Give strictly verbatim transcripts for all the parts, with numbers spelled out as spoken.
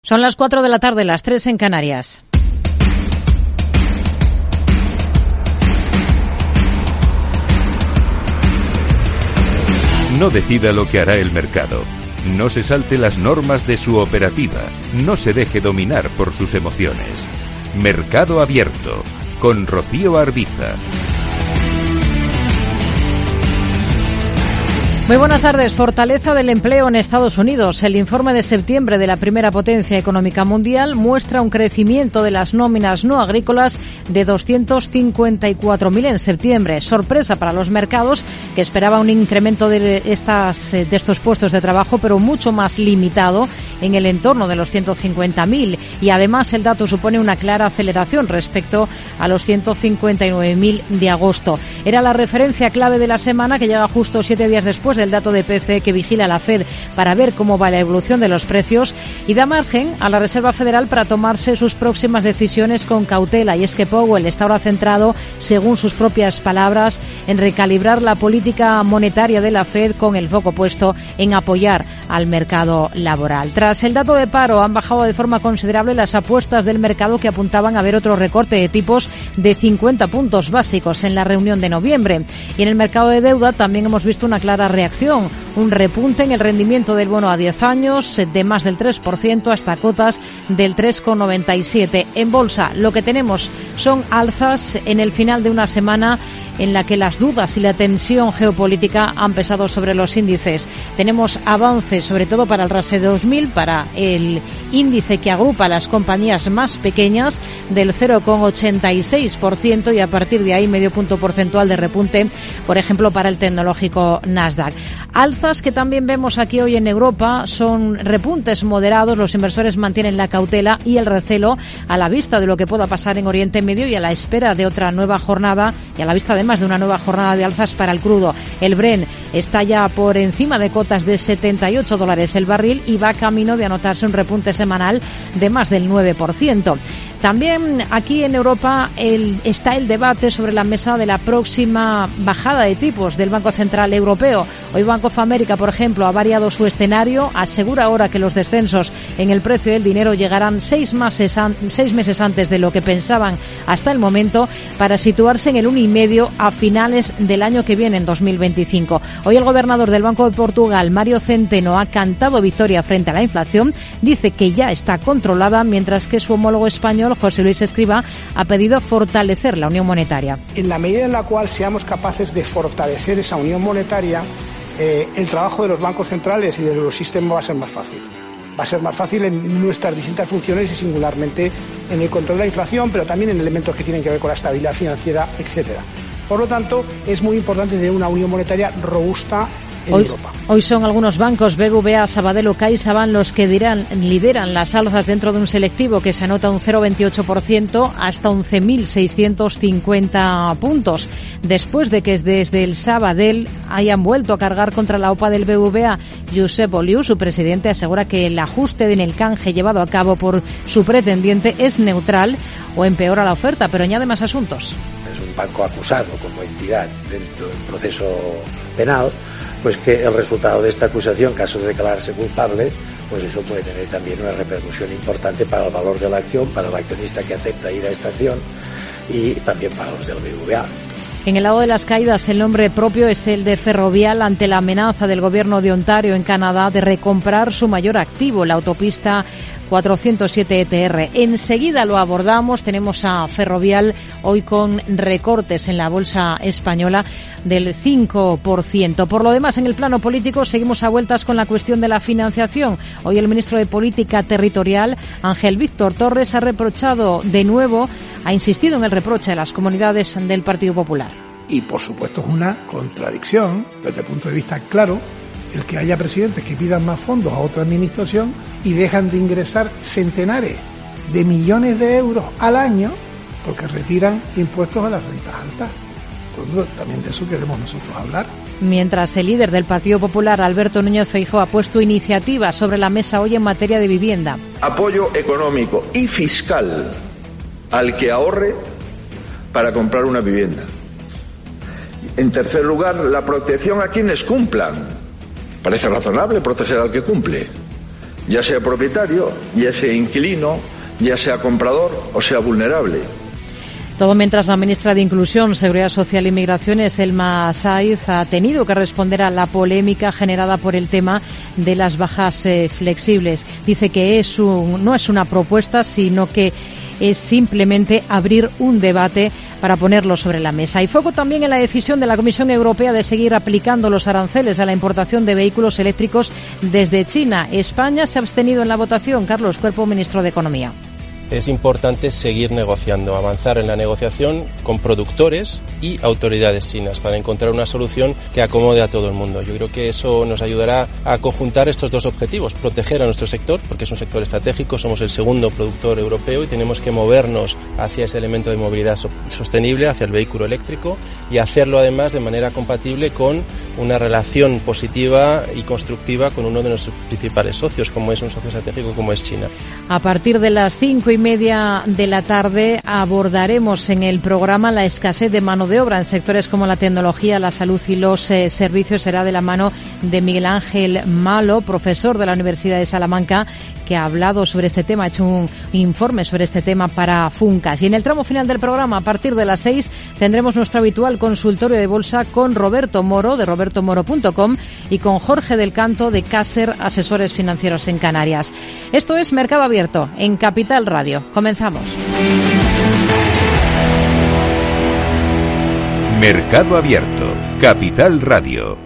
Son las cuatro de la tarde, las tres en Canarias. No decida lo que hará el mercado. No se salte las normas de su operativa. No se deje dominar por sus emociones. Mercado Abierto, con Rocío Arbiza. Muy buenas tardes. Fortaleza del empleo en Estados Unidos. El informe de septiembre de la primera potencia económica mundial muestra un crecimiento de las nóminas no agrícolas de doscientos cincuenta y cuatro mil en septiembre. Sorpresa para los mercados, que esperaba un incremento de, estas, de estos puestos de trabajo, pero mucho más limitado, en el entorno de los ciento cincuenta mil. Y además el dato supone una clara aceleración respecto a los ciento cincuenta y nueve mil de agosto. Era la referencia clave de la semana, que llega justo siete días después del dato de P C E que vigila la Fed para ver cómo va la evolución de los precios, y da margen a la Reserva Federal para tomarse sus próximas decisiones con cautela. Y es que Powell está ahora centrado, según sus propias palabras, en recalibrar la política monetaria de la Fed, con el foco puesto en apoyar al mercado laboral. Tras el dato de paro, han bajado de forma considerable las apuestas del mercado, que apuntaban a ver otro recorte de tipos de cincuenta puntos básicos en la reunión de noviembre. Y en el mercado de deuda también hemos visto una clara reacción, un repunte en el rendimiento del bono a diez años de más del tres por ciento hasta cotas del tres coma noventa y siete. En bolsa lo que tenemos son alzas en el final de una semana en la que las dudas y la tensión geopolítica han pesado sobre los índices. Tenemos avances, sobre todo para el Russell dos mil, para el índice que agrupa a las compañías más pequeñas, del cero coma ochenta y seis por ciento, y a partir de ahí medio punto porcentual de repunte, por ejemplo, para el tecnológico Nasdaq. Alzas que también vemos aquí hoy en Europa son repuntes moderados. Los inversores mantienen la cautela y el recelo a la vista de lo que pueda pasar en Oriente Medio y a la espera de otra nueva jornada, y a la vista además de una nueva jornada de alzas para el crudo. El Brent está ya por encima de cotas de setenta y ocho dólares el barril y va camino de anotarse un repunte semanal de más del nueve por ciento. También aquí en Europa el, está el debate sobre la mesa de la próxima bajada de tipos del Banco Central Europeo. Hoy Bank of America, por ejemplo, ha variado su escenario. Asegura ahora que los descensos en el precio del dinero llegarán seis meses, an, seis meses antes de lo que pensaban hasta el momento, para situarse en el uno coma cinco a finales del año que viene, en dos mil veinticinco. Hoy el gobernador del Banco de Portugal, Mário Centeno, ha cantado victoria frente a la inflación. Dice que ya está controlada, mientras que su homólogo español, José Luis Escrivá, ha pedido fortalecer la unión monetaria. En la medida en la cual seamos capaces de fortalecer esa unión monetaria, eh, el trabajo de los bancos centrales y del Eurosistema va a ser más fácil. Va a ser más fácil en nuestras distintas funciones y singularmente en el control de la inflación, pero también en elementos que tienen que ver con la estabilidad financiera, etcétera. Por lo tanto, es muy importante tener una unión monetaria robusta en hoy, Europa. Hoy son algunos bancos, B B V A, Sabadell o CaixaBank, los que dirán, lideran las alzas dentro de un selectivo que se anota un cero coma veintiocho por ciento hasta once mil seiscientos cincuenta puntos. Después de que desde el Sabadell hayan vuelto a cargar contra la O P A del B B V A, Josep Oliu, su presidente, asegura que el ajuste en el canje llevado a cabo por su pretendiente es neutral o empeora la oferta, pero añade más asuntos. Es un banco acusado como entidad dentro del proceso penal, pues que el resultado de esta acusación, caso de declararse culpable, pues eso puede tener también una repercusión importante para el valor de la acción, para el accionista que acepta ir a esta acción y también para los del B B V A. En el lado de las caídas, el nombre propio es el de Ferrovial, ante la amenaza del gobierno de Ontario, en Canadá, de recomprar su mayor activo, la autopista cuatrocientos siete E T R. Enseguida lo abordamos. Tenemos a Ferrovial hoy con recortes en la bolsa española del cinco por ciento. Por lo demás, en el plano político, seguimos a vueltas con la cuestión de la financiación. Hoy el ministro de Política Territorial, Ángel Víctor Torres, ha reprochado de nuevo, ha insistido en el reproche a las comunidades del Partido Popular. Y, por supuesto, es una contradicción, desde el punto de vista claro, el que haya presidentes que pidan más fondos a otra administración y dejan de ingresar centenares de millones de euros al año porque retiran impuestos a las rentas altas. Entonces, también de eso queremos nosotros hablar. Mientras el líder del Partido Popular, Alberto Núñez Feijóo, ha puesto iniciativas sobre la mesa hoy en materia de vivienda. Apoyo económico y fiscal al que ahorre para comprar una vivienda. En tercer lugar, la protección a quienes cumplan. Parece razonable proteger al que cumple. ya sea propietario, ya sea inquilino, ya sea comprador o sea vulnerable. Todo mientras la ministra de Inclusión, Seguridad Social y Migraciones, Elma Saiz, ha tenido que responder a la polémica generada por el tema de las bajas eh, flexibles. Dice que es un, no es una propuesta, sino que es simplemente abrir un debate para ponerlo sobre la mesa. Y foco también en la decisión de la Comisión Europea de seguir aplicando los aranceles a la importación de vehículos eléctricos desde China. España se ha abstenido en la votación. Carlos Cuerpo, ministro de Economía. Es importante seguir negociando, avanzar en la negociación con productores y autoridades chinas para encontrar una solución que acomode a todo el mundo. Yo creo que eso nos ayudará a conjuntar estos dos objetivos, proteger a nuestro sector, porque es un sector estratégico, somos el segundo productor europeo y tenemos que movernos hacia ese elemento de movilidad sostenible, hacia el vehículo eléctrico, y hacerlo además de manera compatible con una relación positiva y constructiva con uno de nuestros principales socios, como es un socio estratégico como es China. A partir de las cinco y media de la tarde abordaremos en el programa la escasez de mano de obra en sectores como la tecnología, la salud y los eh, servicios. Será de la mano de Miguel Ángel Malo, profesor de la Universidad de Salamanca, que ha hablado sobre este tema, ha hecho un informe sobre este tema para Funcas. Y en el tramo final del programa, a partir de las seis, tendremos nuestro habitual consultorio de bolsa con Roberto Moro, de roberto moro punto com, y con Jorge del Canto, de Caser Asesores Financieros en Canarias. Esto es Mercado Abierto, en Capital Radio. Comenzamos. Mercado Abierto, Capital Radio.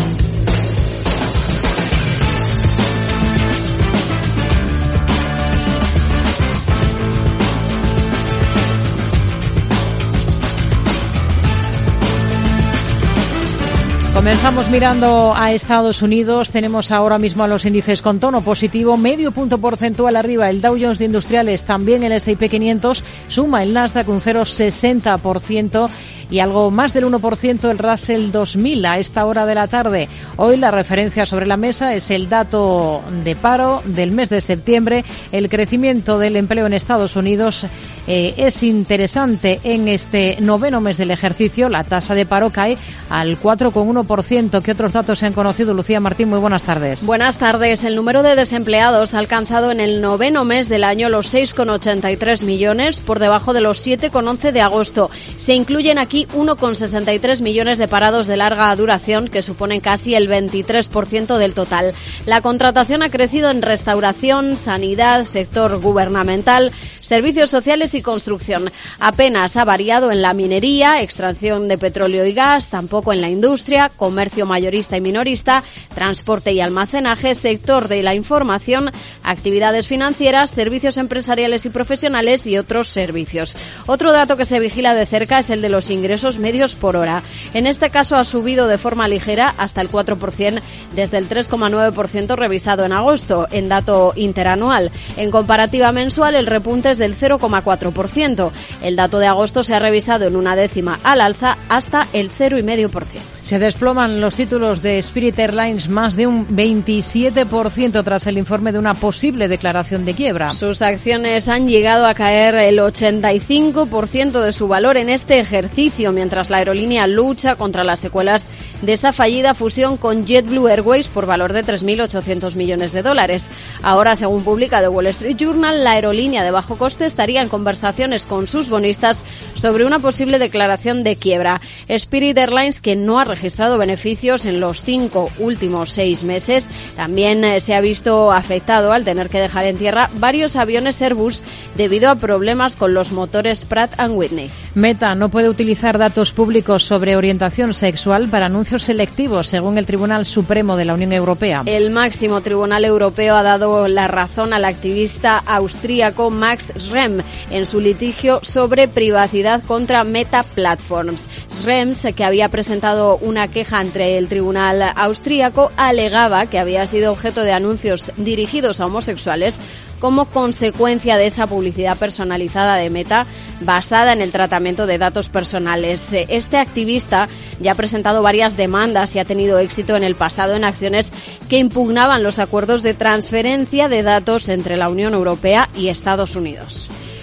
Comenzamos mirando a Estados Unidos. Tenemos ahora mismo a los índices con tono positivo, medio punto porcentual arriba. El Dow Jones de Industriales, también el ese y pe quinientos, suma el Nasdaq un cero coma sesenta por ciento y algo más del uno por ciento el Russell dos mil a esta hora de la tarde. Hoy la referencia sobre la mesa es el dato de paro del mes de septiembre. El crecimiento del empleo en Estados Unidos eh, es interesante en este noveno mes del ejercicio. La tasa de paro cae al cuatro coma uno por ciento. ¿Qué otros datos se han conocido? Lucía Martín, muy buenas tardes. Buenas tardes. El número de desempleados ha alcanzado en el noveno mes del año los seis coma ochenta y tres millones, por debajo de los siete coma once de agosto. Se incluyen aquí uno coma sesenta y tres millones de parados de larga duración, que suponen casi el veintitrés por ciento del total. La contratación ha crecido en restauración, sanidad, sector gubernamental, servicios sociales y construcción. Apenas ha variado en la minería, extracción de petróleo y gas, tampoco en la industria, comercio mayorista y minorista, transporte y almacenaje, sector de la información, actividades financieras, servicios empresariales y profesionales y otros servicios. Otro dato que se vigila de cerca es el de los ingresos medios por hora. En este caso ha subido de forma ligera hasta el cuatro por ciento desde el tres coma nueve por ciento revisado en agosto, en dato interanual. En comparativa mensual el repunte es del cero coma cuatro por ciento. El dato de agosto se ha revisado en una décima al alza hasta el cero coma cinco por ciento. Se desploman los títulos de Spirit Airlines más de un veintisiete por ciento tras el informe de una posible declaración de quiebra. Sus acciones han llegado a caer el ochenta y cinco por ciento de su valor en este ejercicio, mientras la aerolínea lucha contra las secuelas de esa fallida fusión con JetBlue Airways por valor de tres mil ochocientos millones de dólares. Ahora, según publica The Wall Street Journal, la aerolínea de bajo coste estaría en conversaciones con sus bonistas sobre una posible declaración de quiebra. Spirit Airlines, que no ha registrado beneficios en los cinco últimos seis meses, también eh, se ha visto afectado al tener que dejar en tierra varios aviones Airbus debido a problemas con los motores Pratt and Whitney. Meta no puede utilizar datos públicos sobre orientación sexual para anuncios selectivos, según el Tribunal Supremo de la Unión Europea. El máximo tribunal europeo ha dado la razón al activista austríaco Max Schrems en su litigio sobre privacidad contra Meta Platforms. Schrems, que había presentado una queja ante el tribunal austríaco, alegaba que había sido objeto de anuncios dirigidos a homosexuales como consecuencia de esa publicidad personalizada de Meta basada en el tratamiento de datos personales. Este activista ya ha presentado varias demandas y ha tenido éxito en el pasado en acciones que impugnaban los acuerdos de transferencia de datos entre la Unión Europea y Estados Unidos.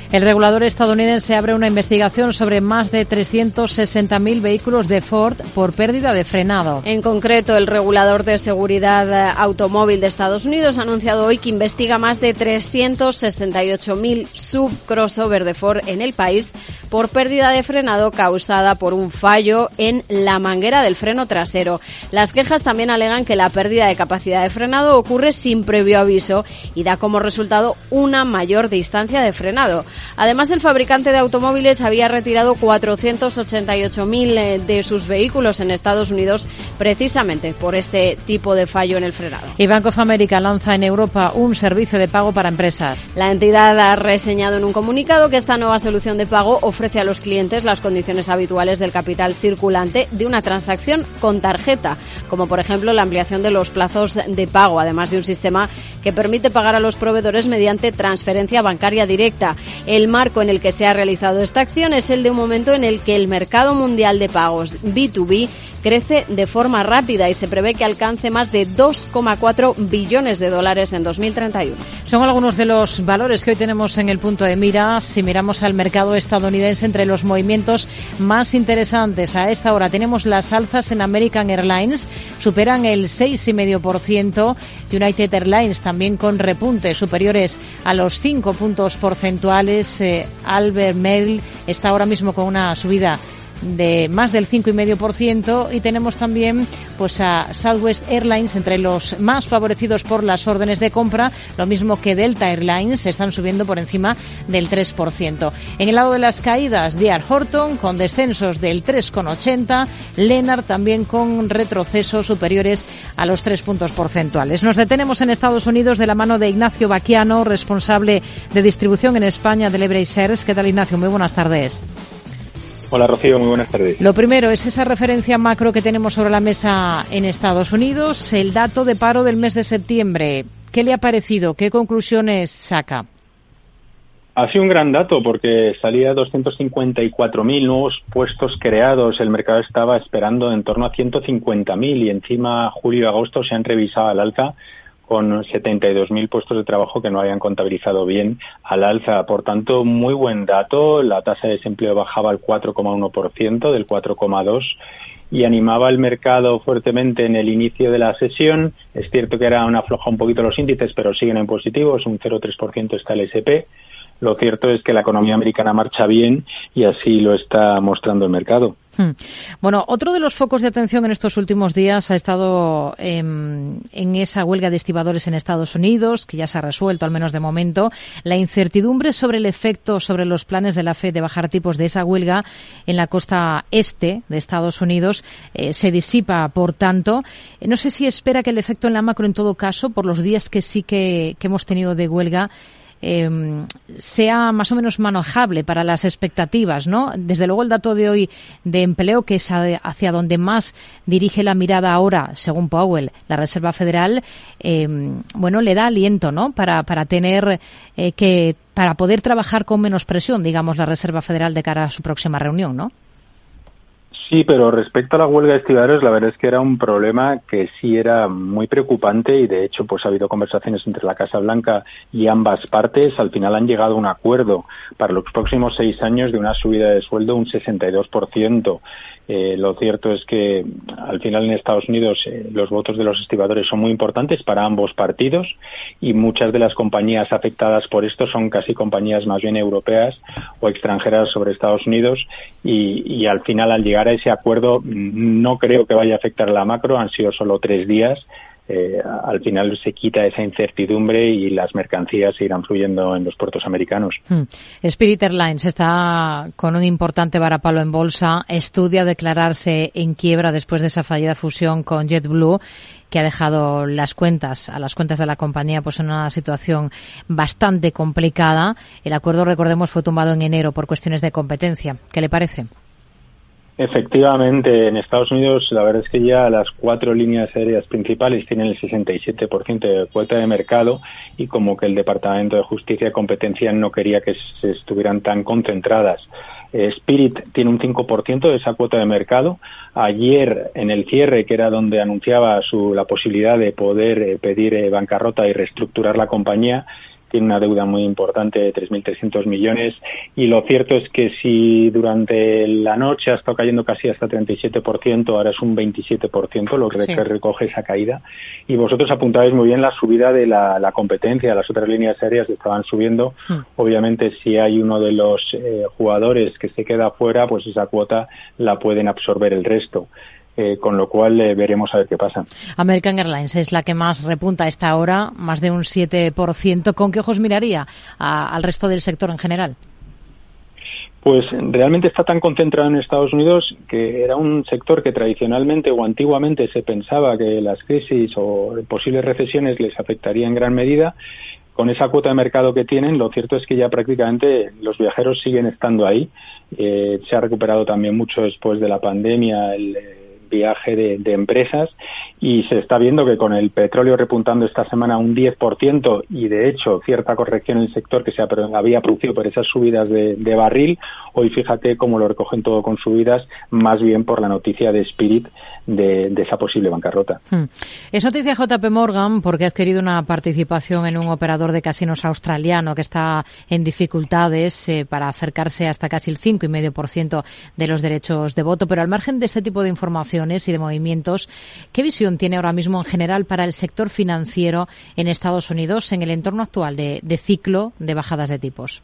El regulador estadounidense abre una investigación sobre más de trescientos sesenta mil vehículos de Ford por pérdida de frenado. En concreto, el regulador de seguridad automóvil de Estados Unidos ha anunciado hoy que investiga más de trescientos sesenta y ocho mil sub-crossover de Ford en el país por pérdida de frenado causada por un fallo en la manguera del freno trasero. Las quejas también alegan que la pérdida de capacidad de frenado ocurre sin previo aviso y da como resultado una mayor distancia de frenado. Además, el fabricante de automóviles había retirado cuatrocientos ochenta y ocho mil de sus vehículos en Estados Unidos precisamente por este tipo de fallo en el frenado. Y Bank of America lanza en Europa un servicio de pago para empresas. La entidad ha reseñado en un comunicado que esta nueva solución de pago ofrece a los clientes las condiciones habituales del capital circulante de una transacción con tarjeta, como por ejemplo la ampliación de los plazos de pago, además de un sistema que permite pagar a los proveedores mediante transferencia bancaria directa. El marco en el que se ha realizado esta acción es el de un momento en el que el mercado mundial de pagos B dos B crece de forma rápida y se prevé que alcance más de dos coma cuatro billones de dólares en dos mil treinta y uno. Son algunos de los valores que hoy tenemos en el punto de mira. Si miramos al mercado estadounidense, entre los movimientos más interesantes a esta hora tenemos las alzas en American Airlines, superan el seis coma cinco por ciento, United Airlines también con repuntes superiores a los cinco puntos porcentuales, eh, Albert Mail está ahora mismo con una subida de más del cinco coma cinco por ciento y tenemos también pues a Southwest Airlines entre los más favorecidos por las órdenes de compra, lo mismo que Delta Airlines, están subiendo por encima del tres por ciento. En el lado de las caídas, D R Horton con descensos del tres coma ochenta, Lennard también con retrocesos superiores a los tres puntos porcentuales. Nos detenemos en Estados Unidos de la mano de Ignacio Baquiano, responsable de distribución en España de Leverage Shares. ¿Qué tal, Ignacio? Muy buenas tardes. Hola, Rocío, muy buenas tardes. Lo primero es esa referencia macro que tenemos sobre la mesa en Estados Unidos, el dato de paro del mes de septiembre. ¿Qué le ha parecido? ¿Qué conclusiones saca? Ha sido un gran dato porque salía doscientos cincuenta y cuatro mil nuevos puestos creados. El mercado estaba esperando en torno a ciento cincuenta mil y encima julio y agosto se han revisado al alza con setenta y dos mil puestos de trabajo que no habían contabilizado bien al alza. Por tanto, muy buen dato. La tasa de desempleo bajaba al cuatro coma uno por ciento, del cuatro coma dos por ciento, y animaba el mercado fuertemente en el inicio de la sesión. Es cierto que era una afloja un poquito los índices, pero siguen en positivos, un cero coma tres por ciento está el ese pe. Lo cierto es que la economía americana marcha bien y así lo está mostrando el mercado. Bueno, otro de los focos de atención en estos últimos días ha estado eh, en esa huelga de estibadores en Estados Unidos, que ya se ha resuelto, al menos de momento. La incertidumbre sobre el efecto sobre los planes de la Fed de bajar tipos de esa huelga en la costa este de Estados Unidos eh, se disipa, por tanto. No sé si espera que el efecto en la macro, en todo caso, por los días que sí que, que hemos tenido de huelga, Eh, sea más o menos manejable para las expectativas, ¿no? Desde luego el dato de hoy de empleo, que es hacia donde más dirige la mirada ahora, según Powell, la Reserva Federal, eh, bueno, le da aliento, ¿no? Para, para tener eh, que, para poder trabajar con menos presión, digamos, la Reserva Federal de cara a su próxima reunión, ¿no? Sí, pero respecto a la huelga de estibadores, la verdad es que era un problema que sí era muy preocupante y de hecho pues ha habido conversaciones entre la Casa Blanca y ambas partes. Al final han llegado a un acuerdo para los próximos seis años de una subida de sueldo un sesenta y dos por ciento. Eh, lo cierto es que al final en Estados Unidos eh, los votos de los estibadores son muy importantes para ambos partidos y muchas de las compañías afectadas por esto son casi compañías más bien europeas o extranjeras sobre Estados Unidos y, y al final al llegar a ese acuerdo no creo que vaya a afectar a la macro, han sido solo tres días. Eh, al final se quita esa incertidumbre y las mercancías irán fluyendo en los puertos americanos. Hmm. Spirit Airlines está con un importante varapalo en bolsa, estudia declararse en quiebra después de esa fallida fusión con JetBlue, que ha dejado las cuentas, a las cuentas de la compañía, pues en una situación bastante complicada. El acuerdo, recordemos, fue tumbado en enero por cuestiones de competencia. ¿Qué le parece? Efectivamente, en Estados Unidos la verdad es que ya las cuatro líneas aéreas principales tienen el sesenta y siete por ciento de cuota de mercado y como que el Departamento de Justicia y Competencia no quería que se estuvieran tan concentradas. Eh, Spirit tiene un cinco por ciento de esa cuota de mercado. Ayer, en el cierre, que era donde anunciaba su la posibilidad de poder eh, pedir eh, bancarrota y reestructurar la compañía, tiene una deuda muy importante de tres mil trescientos millones, y lo cierto es que si durante la noche ha estado cayendo casi hasta treinta y siete por ciento, ahora es un veintisiete por ciento lo que sí. recoge esa caída. Y vosotros apuntabais muy bien la subida de la, la competencia, las otras líneas aéreas estaban subiendo. Mm. Obviamente, si hay uno de los eh, jugadores que se queda fuera, pues esa cuota la pueden absorber el resto. Eh, con lo cual eh, veremos a ver qué pasa. American Airlines es la que más repunta a esta hora, más de un siete por ciento. ¿Con qué ojos miraría a, al resto del sector en general? Pues realmente está tan concentrado en Estados Unidos que era un sector que tradicionalmente o antiguamente se pensaba que las crisis o posibles recesiones les afectaría en gran medida. Con esa cuota de mercado que tienen, lo cierto es que ya prácticamente los viajeros siguen estando ahí. Eh, se ha recuperado también mucho después de la pandemia el viaje de, de empresas, y se está viendo que con el petróleo repuntando esta semana un diez por ciento y de hecho cierta corrección en el sector que se había producido por esas subidas de, de barril, hoy fíjate cómo lo recogen todo con subidas, más bien por la noticia de Spirit de, de esa posible bancarrota. Hmm. Es noticia J P Morgan porque ha adquirido una participación en un operador de casinos australiano que está en dificultades eh, para acercarse hasta casi el cinco coma cinco por ciento de los derechos de voto, pero al margen de este tipo de información y de movimientos, ¿qué visión tiene ahora mismo en general para el sector financiero en Estados Unidos en el entorno actual de, de ciclo de bajadas de tipos?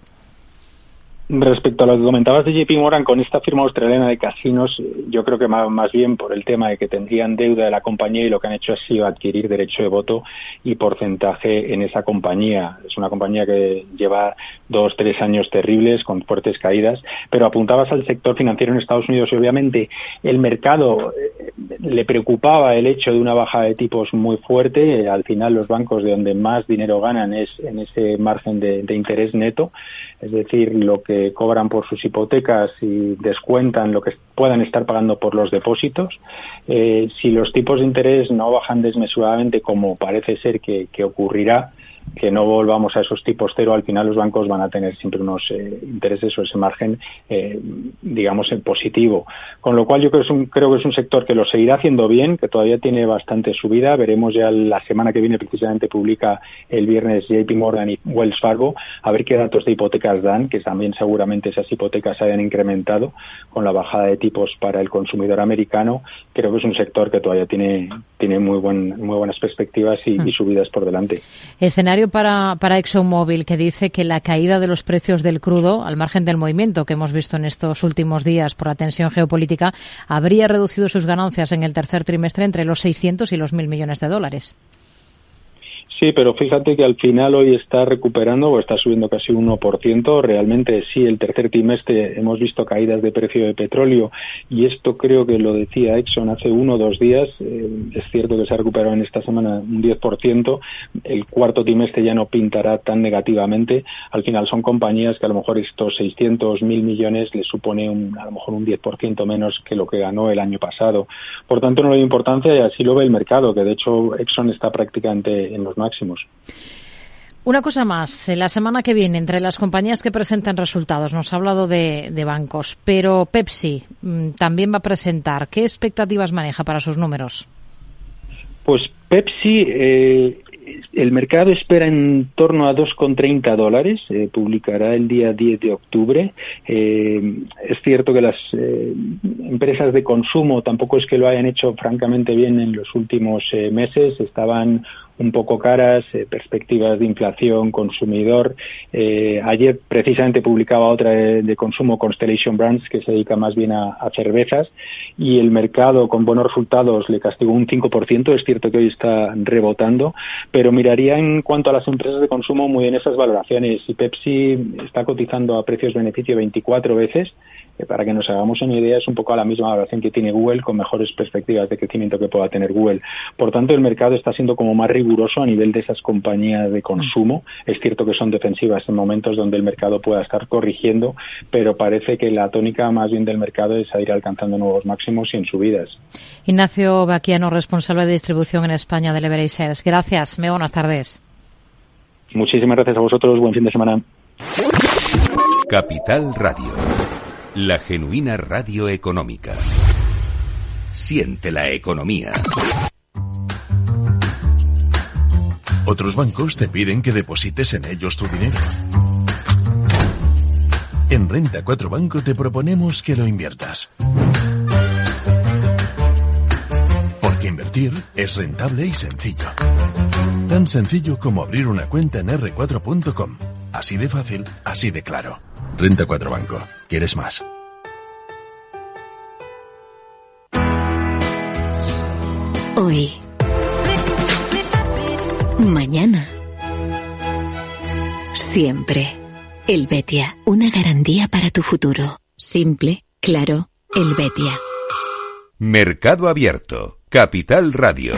Respecto a lo que comentabas de J P Morgan con esta firma australiana de casinos, yo creo que más, más bien por el tema de que tendrían deuda de la compañía y lo que han hecho ha sido adquirir derecho de voto y porcentaje en esa compañía. Es una compañía que lleva dos, tres años terribles con fuertes caídas, pero apuntabas al sector financiero en Estados Unidos y obviamente el mercado eh, le preocupaba el hecho de una bajada de tipos muy fuerte. Eh, al final los bancos de donde más dinero ganan es en ese margen de, de interés neto, es decir, lo que cobran por sus hipotecas y descuentan lo que puedan estar pagando por los depósitos. Eh, si los tipos de interés no bajan desmesuradamente, como parece ser que, que ocurrirá, que no volvamos a esos tipos cero, al final los bancos van a tener siempre unos eh, intereses o ese margen, eh, digamos, en positivo. Con lo cual yo creo que, es un, creo que es un sector que lo seguirá haciendo bien, que todavía tiene bastante subida. Veremos ya la semana que viene, precisamente publica el viernes J P Morgan y Wells Fargo, a ver qué datos de hipotecas dan, que también seguramente esas hipotecas hayan incrementado con la bajada de tipos para el consumidor americano. Creo que es un sector que todavía tiene, tiene muy, buen, muy buenas perspectivas y, mm. y subidas por delante. Escenario para, para ExxonMobil, que dice que la caída de los precios del crudo, al margen del movimiento que hemos visto en estos últimos días por la tensión geopolítica, habría reducido sus ganancias en el tercer trimestre entre los seiscientos y los mil millones de dólares. Sí, pero fíjate que al final hoy está recuperando o está subiendo casi un uno por ciento. Realmente sí, el tercer trimestre hemos visto caídas de precio de petróleo y esto creo que lo decía Exxon hace uno o dos días. Eh, es cierto que se ha recuperado en esta semana un diez por ciento. El cuarto trimestre ya no pintará tan negativamente. Al final son compañías que a lo mejor estos seiscientos mil millones les supone un, a lo mejor un diez por ciento menos que lo que ganó el año pasado. Por tanto, no le da importancia y así lo ve el mercado, que de hecho Exxon está prácticamente en los máximos. Una cosa más, la semana que viene, entre las compañías que presentan resultados, nos ha hablado de, de bancos, pero Pepsi mmm, también va a presentar. ¿Qué expectativas maneja para sus números? Pues Pepsi, eh, el mercado espera en torno a dos con treinta dólares, eh, publicará el día diez de octubre. Eh, es cierto que las eh, empresas de consumo tampoco es que lo hayan hecho francamente bien en los últimos eh, meses, estaban un poco caras, eh, perspectivas de inflación, consumidor. Eh, ayer precisamente publicaba otra de, de consumo, Constellation Brands, que se dedica más bien a, a cervezas, y el mercado con buenos resultados le castigó un cinco por ciento. Es cierto que hoy está rebotando, pero miraría en cuanto a las empresas de consumo muy en esas valoraciones. Y Pepsi está cotizando a precios-beneficio veinticuatro veces, eh, para que nos hagamos una idea, es un poco a la misma valoración que tiene Google, con mejores perspectivas de crecimiento que pueda tener Google. Por tanto, el mercado está siendo como más riguroso a nivel de esas compañías de consumo. Es cierto que son defensivas en momentos donde el mercado pueda estar corrigiendo, pero parece que la tónica más bien del mercado es a ir alcanzando nuevos máximos y en subidas. Ignacio Baquiano, responsable de distribución en España de Leverage Shares. Gracias, muy buenas tardes. Muchísimas gracias a vosotros, buen fin de semana. Capital Radio, la genuina radio económica. Siente la economía. Otros bancos te piden que deposites en ellos tu dinero. En Renta cuatro Banco te proponemos que lo inviertas. Porque invertir es rentable y sencillo. Tan sencillo como abrir una cuenta en erre cuatro punto com. Así de fácil, así de claro. Renta cuatro Banco. ¿Quieres más? Hoy. Mañana. Siempre. Helvetia, una garantía para tu futuro. Simple, claro, Helvetia. Mercado Abierto, Capital Radio.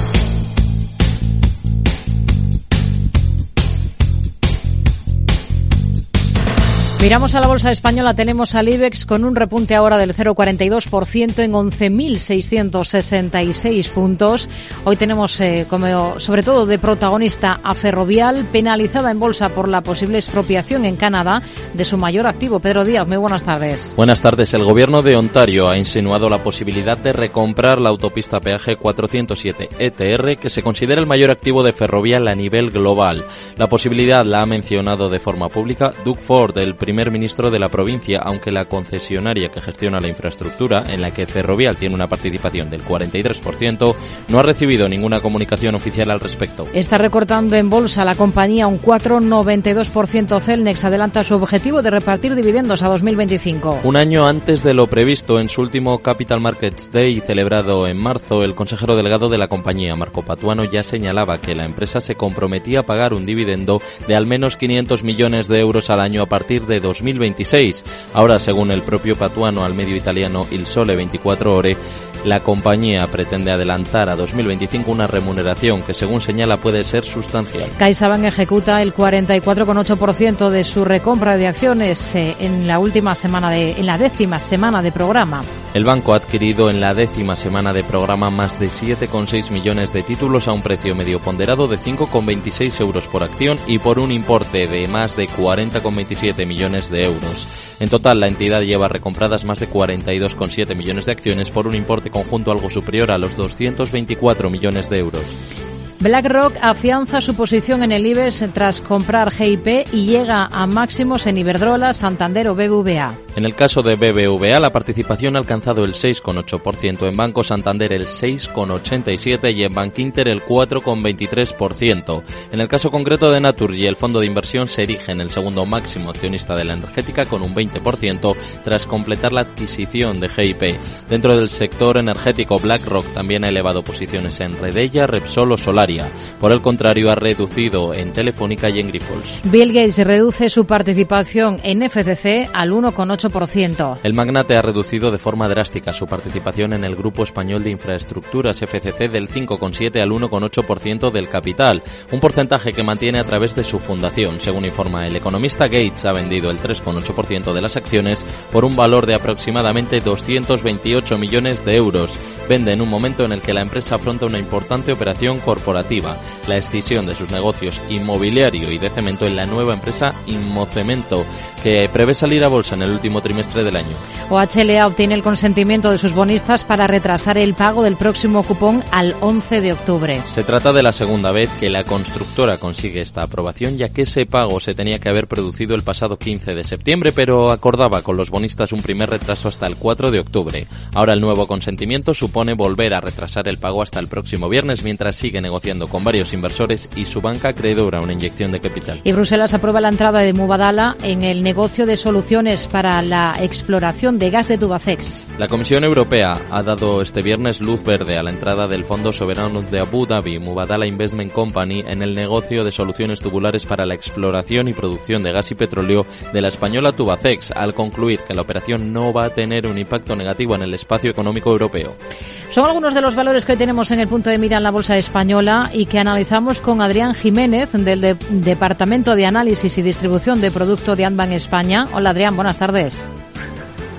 Miramos a la bolsa española, tenemos al IBEX con un repunte ahora del cero coma cuarenta y dos por ciento en once mil seiscientos sesenta y seis puntos. Hoy tenemos eh, como sobre todo de protagonista a Ferrovial, penalizada en bolsa por la posible expropiación en Canadá de su mayor activo. Pedro Díaz, muy buenas tardes. Buenas tardes. El gobierno de Ontario ha insinuado la posibilidad de recomprar la autopista peaje cuatrocientos siete E T R, que se considera el mayor activo de Ferrovial a nivel global. La posibilidad la ha mencionado de forma pública Doug Ford, el primer primer ministro de la provincia, aunque la concesionaria que gestiona la infraestructura, en la que Ferrovial tiene una participación del cuarenta y tres por ciento, no ha recibido ninguna comunicación oficial al respecto. Está recortando en bolsa la compañía un cuatro coma noventa y dos por ciento. Celnex adelanta su objetivo de repartir dividendos a dos mil veinticinco. Un año antes de lo previsto, en su último Capital Markets Day celebrado en marzo, el consejero delegado de la compañía, Marco Patuano, ya señalaba que la empresa se comprometía a pagar un dividendo de al menos quinientos millones de euros al año a partir de dos mil veintiséis. Ahora, según el propio Patuano al medio italiano Il Sole veinticuatro Ore, la compañía pretende adelantar a dos mil veinticinco una remuneración que, según señala, puede ser sustancial. CaixaBank ejecuta el cuarenta y cuatro coma ocho por ciento de su recompra de acciones eh, en la última semana de, en la décima semana de programa. El banco ha adquirido en la décima semana de programa más de siete coma seis millones de títulos a un precio medio ponderado de cinco coma veintiséis euros por acción y por un importe de más de cuarenta coma veintisiete millones de euros. En total, la entidad lleva recompradas más de cuarenta y dos coma siete millones de acciones por un importe conjunto algo superior a los doscientos veinticuatro millones de euros. BlackRock afianza su posición en el IBEX tras comprar G I P y llega a máximos en Iberdrola, Santander o B B V A. En el caso de B B V A, la participación ha alcanzado el seis coma ocho por ciento, en Banco Santander el seis coma ochenta y siete por ciento y en Bankinter el cuatro coma veintitrés por ciento. En el caso concreto de Naturgy, el fondo de inversión se erige en el segundo máximo accionista de la energética con un veinte por ciento tras completar la adquisición de G I P. Dentro del sector energético, BlackRock también ha elevado posiciones en Redella, Repsol o Solaria. Por el contrario, ha reducido en Telefónica y en Grifols. Bill Gates reduce su participación en F C C al uno coma ocho por ciento. El magnate ha reducido de forma drástica su participación en el Grupo Español de Infraestructuras F C C del cinco coma siete al uno coma ocho por ciento del capital, un porcentaje que mantiene a través de su fundación. Según informa El Economista, Gates ha vendido el tres coma ocho por ciento de las acciones por un valor de aproximadamente doscientos veintiocho millones de euros. Vende en un momento en el que la empresa afronta una importante operación corporativa, la escisión de sus negocios inmobiliario y de cemento en la nueva empresa Inmocemento, que prevé salir a bolsa en el último trimestre del año. O H L A obtiene el consentimiento de sus bonistas para retrasar el pago del próximo cupón al once de octubre. Se trata de la segunda vez que la constructora consigue esta aprobación, ya que ese pago se tenía que haber producido el pasado quince de septiembre, pero acordaba con los bonistas un primer retraso hasta el cuatro de octubre. Ahora el nuevo consentimiento supone volver a retrasar el pago hasta el próximo viernes, mientras sigue negociando con varios inversores y su banca acreedora una inyección de capital. Y Bruselas aprueba la entrada de Mubadala en el negocio de soluciones para la exploración de gas de Tubacex. La Comisión Europea ha dado este viernes luz verde a la entrada del Fondo Soberano de Abu Dhabi, Mubadala Investment Company, en el negocio de soluciones tubulares para la exploración y producción de gas y petróleo de la española Tubacex, al concluir que la operación no va a tener un impacto negativo en el espacio económico europeo. Son algunos de los valores que hoy tenemos en el punto de mira en la bolsa española y que analizamos con Adrián Jiménez del de- Departamento de Análisis y Distribución de Producto de Anban España. Hola Adrián, buenas tardes.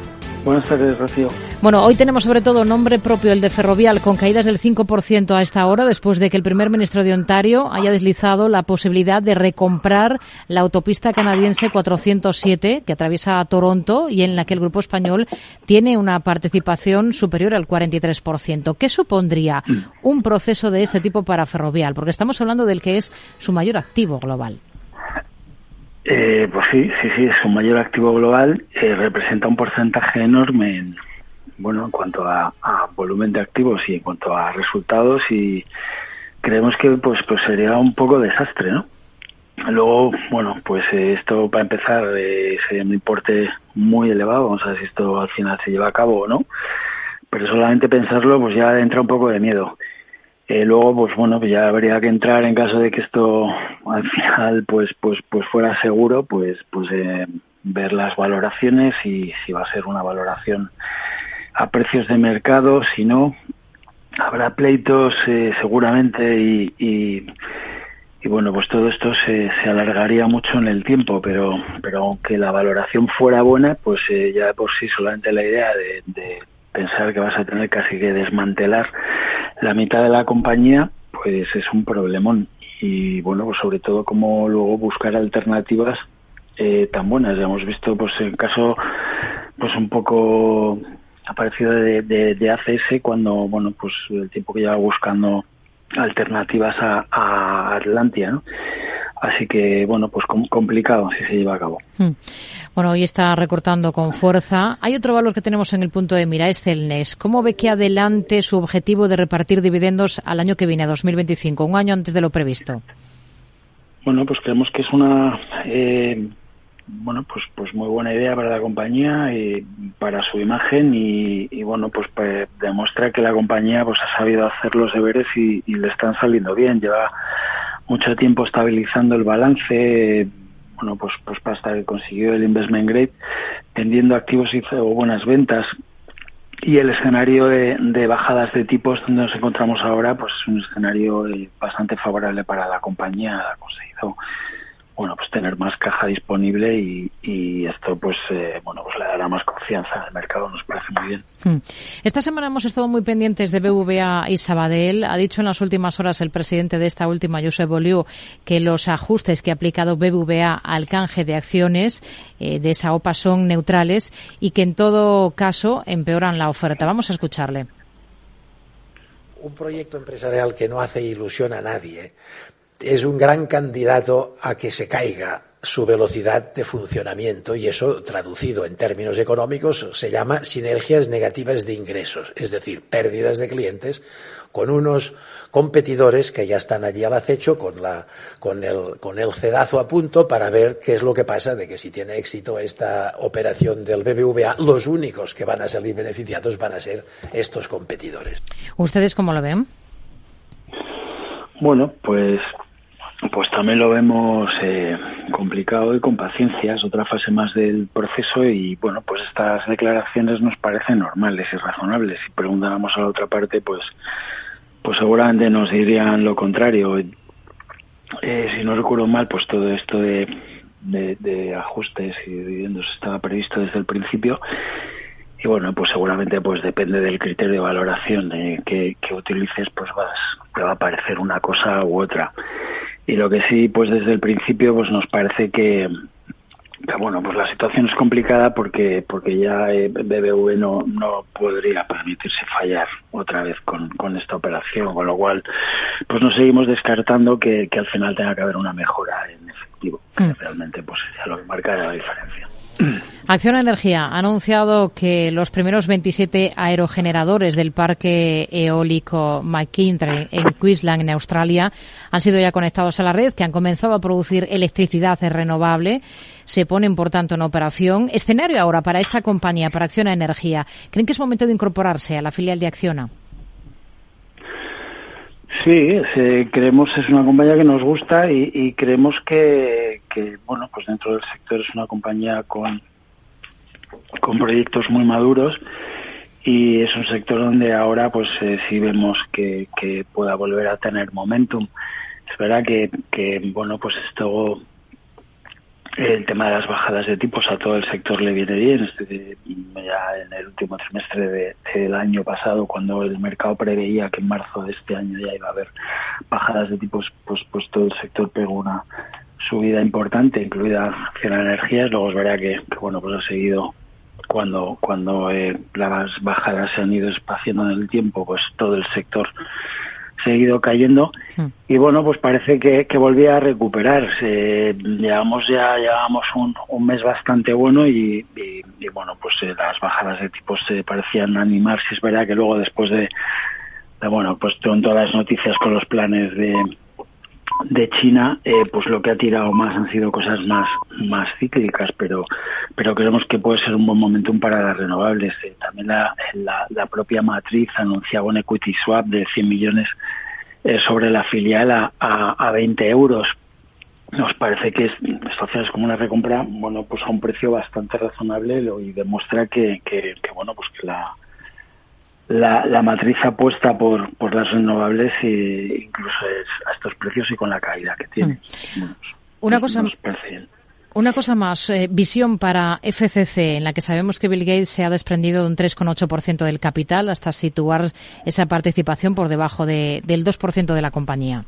Buenas tardes, Rocío. Bueno, hoy tenemos sobre todo nombre propio, el de Ferrovial, con caídas del cinco por ciento a esta hora, después de que el primer ministro de Ontario haya deslizado la posibilidad de recomprar la autopista canadiense cuatrocientos siete, que atraviesa Toronto y en la que el grupo español tiene una participación superior al cuarenta y tres por ciento. ¿Qué supondría un proceso de este tipo para Ferrovial? Porque estamos hablando del que es su mayor activo global. Eh, pues sí, sí, sí, es un mayor activo global, eh, representa un porcentaje enorme en, bueno, en cuanto a, a volumen de activos y en cuanto a resultados, y creemos que pues pues sería un poco desastre, ¿no? Luego, bueno, pues eh, esto para empezar eh, sería un importe muy elevado, vamos a ver si esto al final se lleva a cabo o no, pero solamente pensarlo pues ya entra un poco de miedo. Eh, luego, pues bueno, pues ya habría que entrar en caso de que esto al final pues pues pues fuera seguro, pues pues eh, ver las valoraciones y si va a ser una valoración a precios de mercado, si no, habrá pleitos eh, seguramente y, y y bueno, pues todo esto se, se alargaría mucho en el tiempo, pero pero aunque la valoración fuera buena, pues eh, ya de por sí solamente la idea de, de pensar que vas a tener casi que desmantelar la mitad de la compañía, pues es un problemón. Y bueno, pues sobre todo cómo luego buscar alternativas eh, tan buenas. Ya hemos visto pues el caso pues un poco aparecido de, de, de A C S cuando, bueno, pues el tiempo que lleva buscando alternativas a, a Atlantia, ¿no? Así que, bueno, pues complicado si se lleva a cabo. Hmm. Bueno, hoy está recortando con fuerza. Hay otro valor que tenemos en el punto de mira, es Celnes. ¿Cómo ve que adelante su objetivo de repartir dividendos al año que viene, a dos mil veinticinco, un año antes de lo previsto? Bueno, pues creemos que es una, eh, bueno, pues pues muy buena idea para la compañía y para su imagen y, y bueno, pues, pues demuestra que la compañía pues ha sabido hacer los deberes y, y le están saliendo bien. Lleva mucho tiempo estabilizando el balance, bueno, pues pues hasta que consiguió el investment grade, vendiendo activos y hizo buenas ventas, y el escenario de, de bajadas de tipos donde nos encontramos ahora, pues es un escenario eh, bastante favorable para la compañía. Ha conseguido, bueno, pues tener más caja disponible y, y esto pues eh, bueno, pues le dará más confianza al mercado, nos parece muy bien. Hmm. Esta semana hemos estado muy pendientes de B B V A y Sabadell. Ha dicho en las últimas horas el presidente de esta última, Josep Oliu, que los ajustes que ha aplicado B B V A al canje de acciones eh, de esa O P A son neutrales y que en todo caso empeoran la oferta. Vamos a escucharle. Un proyecto empresarial que no hace ilusión a nadie es un gran candidato a que se caiga su velocidad de funcionamiento, y eso, traducido en términos económicos, se llama sinergias negativas de ingresos, es decir, pérdidas de clientes con unos competidores que ya están allí al acecho con la con el con el cedazo a punto para ver qué es lo que pasa, de que si tiene éxito esta operación del B B V A, los únicos que van a salir beneficiados van a ser estos competidores. ¿Ustedes cómo lo ven? Bueno, pues pues también lo vemos eh, complicado y con paciencia. Es otra fase más del proceso y, bueno, pues estas declaraciones nos parecen normales y razonables. Si preguntáramos a la otra parte, pues pues seguramente nos dirían lo contrario. Eh, si no recuerdo mal, pues todo esto de, de, de ajustes y dividendos estaba previsto desde el principio. Y bueno, pues seguramente pues depende del criterio de valoración eh, que, que utilices, pues vas, te va a parecer una cosa u otra. Y lo que sí, pues desde el principio pues nos parece que, que bueno, pues la situación es complicada porque porque ya eh, B B V no no podría permitirse fallar otra vez con, con esta operación, con lo cual pues nos seguimos descartando que, que al final tenga que haber una mejora en efectivo, que mm. realmente pues sería lo que marcará la diferencia. Acciona Energía ha anunciado que los primeros veintisiete aerogeneradores del parque eólico McKinley en Queensland, en Australia, han sido ya conectados a la red, que han comenzado a producir electricidad renovable. Se ponen, por tanto, en operación. Escenario ahora para esta compañía, para Acciona Energía. ¿Creen que es momento de incorporarse a la filial de Acciona? Sí, se, creemos es una compañía que nos gusta y, y creemos que, que, bueno, pues dentro del sector es una compañía con, con proyectos muy maduros y es un sector donde ahora pues eh, sí vemos que, que pueda volver a tener momentum. Es verdad que, que bueno, pues esto el tema de las bajadas de tipos a todo el sector le viene bien. Este, ya en el último trimestre de, del año pasado, cuando el mercado preveía que en marzo de este año ya iba a haber bajadas de tipos, pues pues todo el sector pegó una subida importante, incluida Acciona Energías. Luego es verdad que, que bueno, pues ha seguido cuando cuando eh, las bajadas se han ido espaciando en el tiempo, pues todo el sector seguido cayendo sí. Y bueno, pues parece que, que volvía a recuperarse. Llevamos ya llevamos un, un mes bastante bueno y, y, y bueno, pues eh, las bajadas de tipos se parecían animarse. Es verdad que luego después de, de bueno, pues con todas las noticias con los planes de de China, eh, pues lo que ha tirado más han sido cosas más más cíclicas, pero pero creemos que puede ser un buen momentum para las renovables. Eh, también la, la, la propia matriz anunciaba un equity swap de cien millones eh, sobre la filial a, a, a veinte euros. Nos parece que es, esto es como una recompra, bueno, pues a un precio bastante razonable y demuestra que, que, que bueno, pues que la La, la matriz apuesta por por las renovables e incluso es a estos precios y con la caída que tiene. Mm. Bueno, una cosa una cosa más, eh, visión para F C C, en la que sabemos que Bill Gates se ha desprendido de un tres coma ocho por ciento del capital hasta situar esa participación por debajo de, del dos por ciento de la compañía.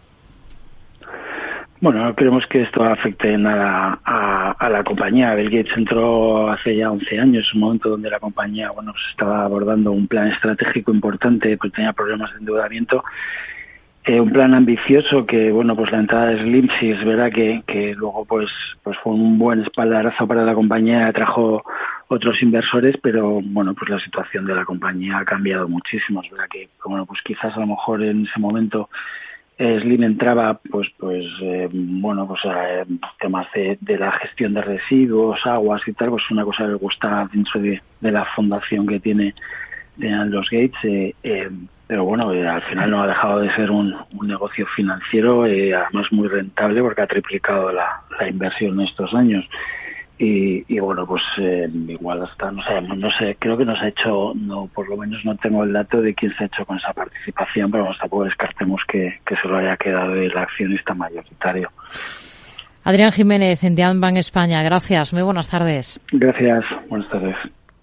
Bueno, no creemos que esto afecte nada a, a la compañía. Bill Gates entró hace ya once años, un momento donde la compañía, bueno, pues estaba abordando un plan estratégico importante, pues tenía problemas de endeudamiento, eh, un plan ambicioso que, bueno, pues la entrada de Slim sí es verdad que, que luego pues pues fue un buen espaldarazo para la compañía, trajo otros inversores, pero bueno, pues la situación de la compañía ha cambiado muchísimo. Es verdad que, bueno, pues quizás a lo mejor en ese momento Slim entraba, pues, pues, eh, bueno, pues, eh, temas de, de la gestión de residuos, aguas y tal, pues una cosa que le gusta dentro de, de la fundación que tiene de los Gates, eh, eh, pero bueno, eh, al final no ha dejado de ser un, un negocio financiero, eh, además muy rentable porque ha triplicado la, la inversión en estos años. Y, y bueno, pues eh, igual hasta, no sé, no sé, creo que no se ha hecho, no, por lo menos no tengo el dato de quién se ha hecho con esa participación, pero bueno, tampoco descartemos que, que se lo haya quedado el accionista mayoritario. Adrián Jiménez, de Anbank España, gracias, muy buenas tardes. Gracias, buenas tardes.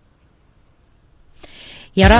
Y ahora...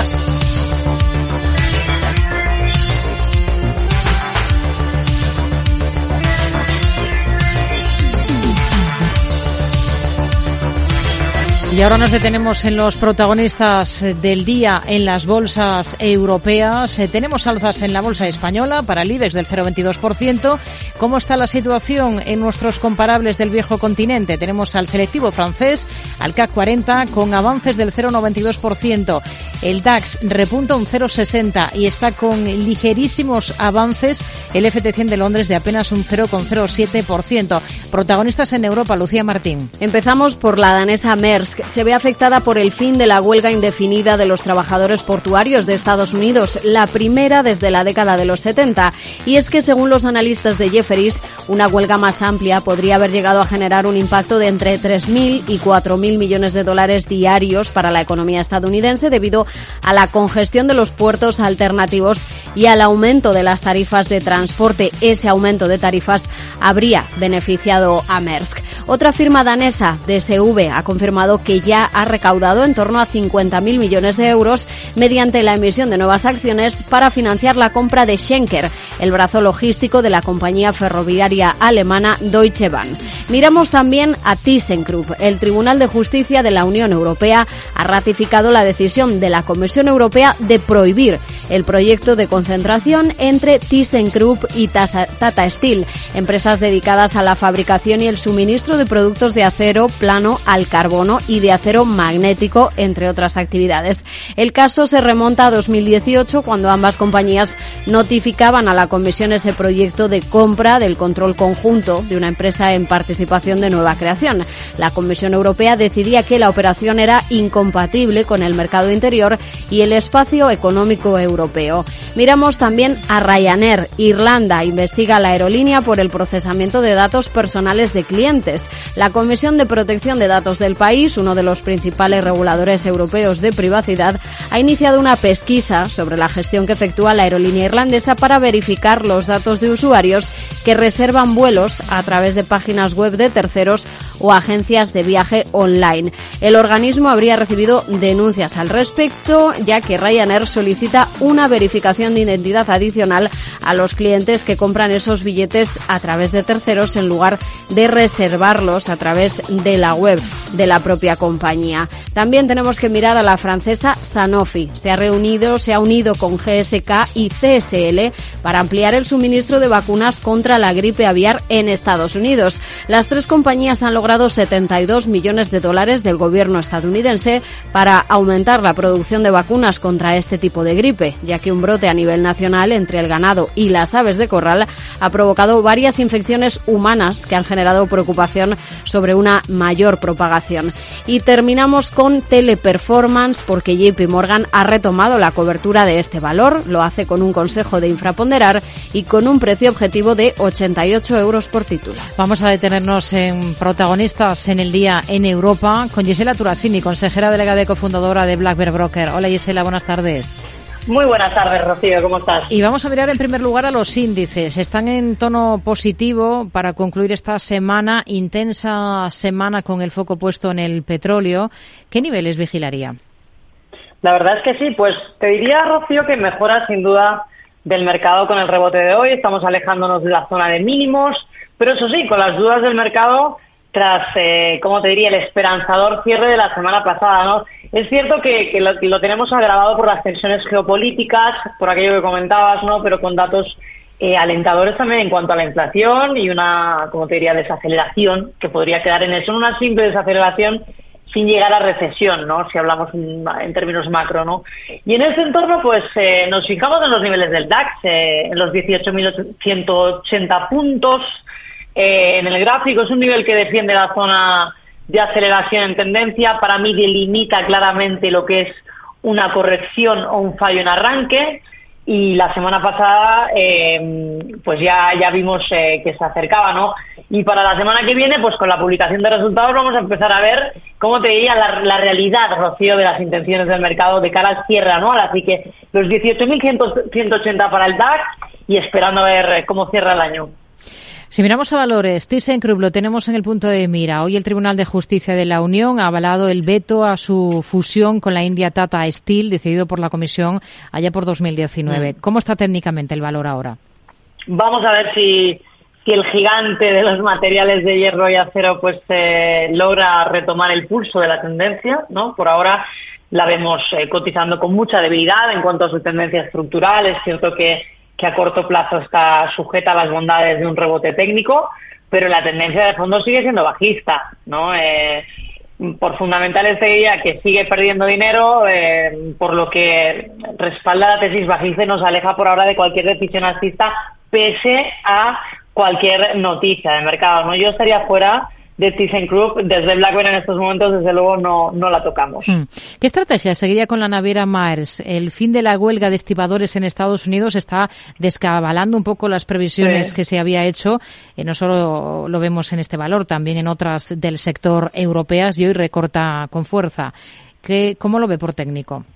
Y ahora nos detenemos en los protagonistas del día en las bolsas europeas. Eh, tenemos alzas en la bolsa española para el IBEX del cero coma veintidós por ciento. ¿Cómo está la situación en nuestros comparables del viejo continente? Tenemos al selectivo francés, al C A C cuarenta, con avances del cero coma noventa y dos por ciento. El DAX repunta un cero coma sesenta y está con ligerísimos avances el F T cien de Londres de apenas un cero coma cero siete por ciento. Protagonistas en Europa, Lucía Martín. Empezamos por la danesa Maersk. Se ve afectada por el fin de la huelga indefinida de los trabajadores portuarios de Estados Unidos, la primera desde la década de los setenta. Y es que, según los analistas de Jefferies, una huelga más amplia podría haber llegado a generar un impacto de entre tres mil y cuatro mil millones de dólares diarios para la economía estadounidense debido a la congestión de los puertos alternativos y al aumento de las tarifas de transporte. Ese aumento de tarifas habría beneficiado a Maersk. Otra firma danesa, D S V, ha confirmado que ya ha recaudado en torno a cincuenta mil millones de euros mediante la emisión de nuevas acciones para financiar la compra de Schenker, el brazo logístico de la compañía ferroviaria alemana Deutsche Bahn. Miramos también a ThyssenKrupp. El Tribunal de Justicia de la Unión Europea ha ratificado la decisión de la Comisión Europea de prohibir el proyecto de concentración entre ThyssenKrupp y Tata Steel, empresas dedicadas a la fabricación y el suministro de productos de acero plano al carbono y de acero magnético, entre otras actividades. El caso se remonta a dos mil dieciocho, cuando ambas compañías notificaban a la Comisión ese proyecto de compra del control conjunto de una empresa en participación de nueva creación. La Comisión Europea decidía que la operación era incompatible con el mercado interior y el espacio económico europeo europeo. Miramos también a Ryanair. Irlanda investiga a la aerolínea por el procesamiento de datos personales de clientes. La Comisión de Protección de Datos del país, uno de los principales reguladores europeos de privacidad, ha iniciado una pesquisa sobre la gestión que efectúa la aerolínea irlandesa para verificar los datos de usuarios que reservan vuelos a través de páginas web de terceros o agencias de viaje online. El organismo habría recibido denuncias al respecto, ya que Ryanair solicita una verificación de identidad adicional a los clientes que compran esos billetes a través de terceros en lugar de reservarlos a través de la web de la propia compañía. También tenemos que mirar a la francesa Sanofi. Se ha reunido, se ha unido con G S K y C S L para ampliar el suministro de vacunas contra la gripe aviar en Estados Unidos. Las tres compañías han logrado setenta y dos millones de dólares del gobierno estadounidense para aumentar la producción de vacunas contra este tipo de gripe, ya que un brote a nivel nacional entre el ganado y las aves de corral ha provocado varias infecciones humanas que han generado preocupación sobre una mayor propagación. Y terminamos con Teleperformance, porque J P Morgan ha retomado la cobertura de este valor, lo hace con un consejo de infraponderar y con un precio objetivo de ochenta y ocho euros por título. Vamos a detenernos en protagonistas en el día en Europa con Gisela Turasini, consejera delegada y cofundadora de Black Bear Broker. Hola Gisela, buenas tardes. Muy buenas tardes, Rocío, ¿cómo estás? Y vamos a mirar en primer lugar a los índices. Están en tono positivo para concluir esta semana, intensa semana con el foco puesto en el petróleo. ¿Qué niveles vigilaría? La verdad es que sí, pues te diría, Rocío, que mejora sin duda del mercado con el rebote de hoy. Estamos alejándonos de la zona de mínimos, pero eso sí, con las dudas del mercado tras, eh, como te diría, el esperanzador cierre de la semana pasada, ¿no? Es cierto que, que, lo, que lo tenemos agravado por las tensiones geopolíticas, por aquello que comentabas, ¿no? Pero con datos eh, alentadores también en cuanto a la inflación y una, como te diría, desaceleración, que podría quedar en eso, en una simple desaceleración sin llegar a recesión, ¿no? Si hablamos en, en términos macro, ¿no? Y en ese entorno, pues, eh, nos fijamos en los niveles del DAX, eh, en los dieciocho mil ciento ochenta puntos. Eh, en el gráfico es un nivel que defiende la zona de aceleración en tendencia. Para mí delimita claramente lo que es una corrección o un fallo en arranque. Y la semana pasada, eh, pues ya, ya vimos eh, que se acercaba, ¿no? Y para la semana que viene, pues con la publicación de resultados vamos a empezar a ver, cómo te diría, la, la realidad, Rocío, de las intenciones del mercado de cara al cierre anual. Así que los dieciocho mil ciento ochenta para el DAX y esperando a ver cómo cierra el año. Si miramos a valores, ThyssenKrupp lo tenemos en el punto de mira. Hoy el Tribunal de Justicia de la Unión ha avalado el veto a su fusión con la India Tata Steel, decidido por la Comisión allá por dos mil diecinueve. Mm. ¿Cómo está técnicamente el valor ahora? Vamos a ver si, si el gigante de los materiales de hierro y acero pues eh, logra retomar el pulso de la tendencia, ¿no? Por ahora la vemos eh, cotizando con mucha debilidad en cuanto a su tendencia estructural. Es cierto que que a corto plazo está sujeta a las bondades de un rebote técnico, pero la tendencia de fondo sigue siendo bajista, ¿no? Eh, por fundamentales te diría que sigue perdiendo dinero, eh, por lo que respalda la tesis bajista y nos aleja por ahora de cualquier decisión alcista, pese a cualquier noticia de mercado, ¿no? Yo estaría fuera de ThyssenKrupp. Desde Black Bear en estos momentos, desde luego, no, no la tocamos. ¿Qué estrategia seguiría con la naviera Maersk? El fin de la huelga de estibadores en Estados Unidos está descabalando un poco las previsiones sí. que se había hecho. Eh, no solo lo vemos en este valor, también en otras del sector europeas, y hoy recorta con fuerza. ¿Qué, ¿Cómo lo ve por técnico?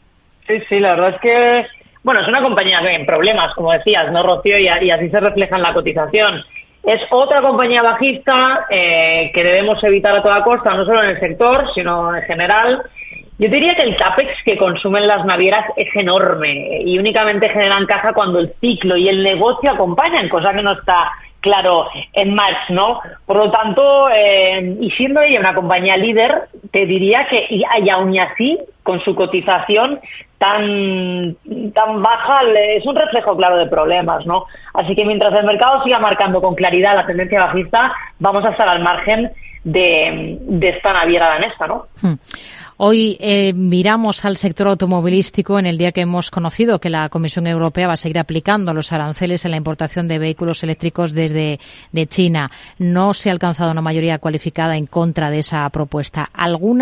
Sí, sí, la verdad es que, bueno, es una compañía en problemas, como decías, ¿no, Rocío? Y, y así se refleja en la cotización. Es otra compañía bajista eh, que debemos evitar a toda costa, no solo en el sector, sino en general. Yo diría que el CAPEX que consumen las navieras es enorme y únicamente generan caja cuando el ciclo y el negocio acompañan, cosa que no está claro en Maersk, ¿no? Por lo tanto, eh, y siendo ella una compañía líder, te diría que, y, y aún así, con su cotización tan tan baja, es un reflejo claro de problemas, ¿no? Así que mientras el mercado siga marcando con claridad la tendencia bajista, vamos a estar al margen de, de esta naviera danesa, ¿no? Hmm. Hoy eh, miramos al sector automovilístico en el día que hemos conocido que la Comisión Europea va a seguir aplicando los aranceles en la importación de vehículos eléctricos desde de China. No se ha alcanzado una mayoría cualificada en contra de esa propuesta. ¿Alguna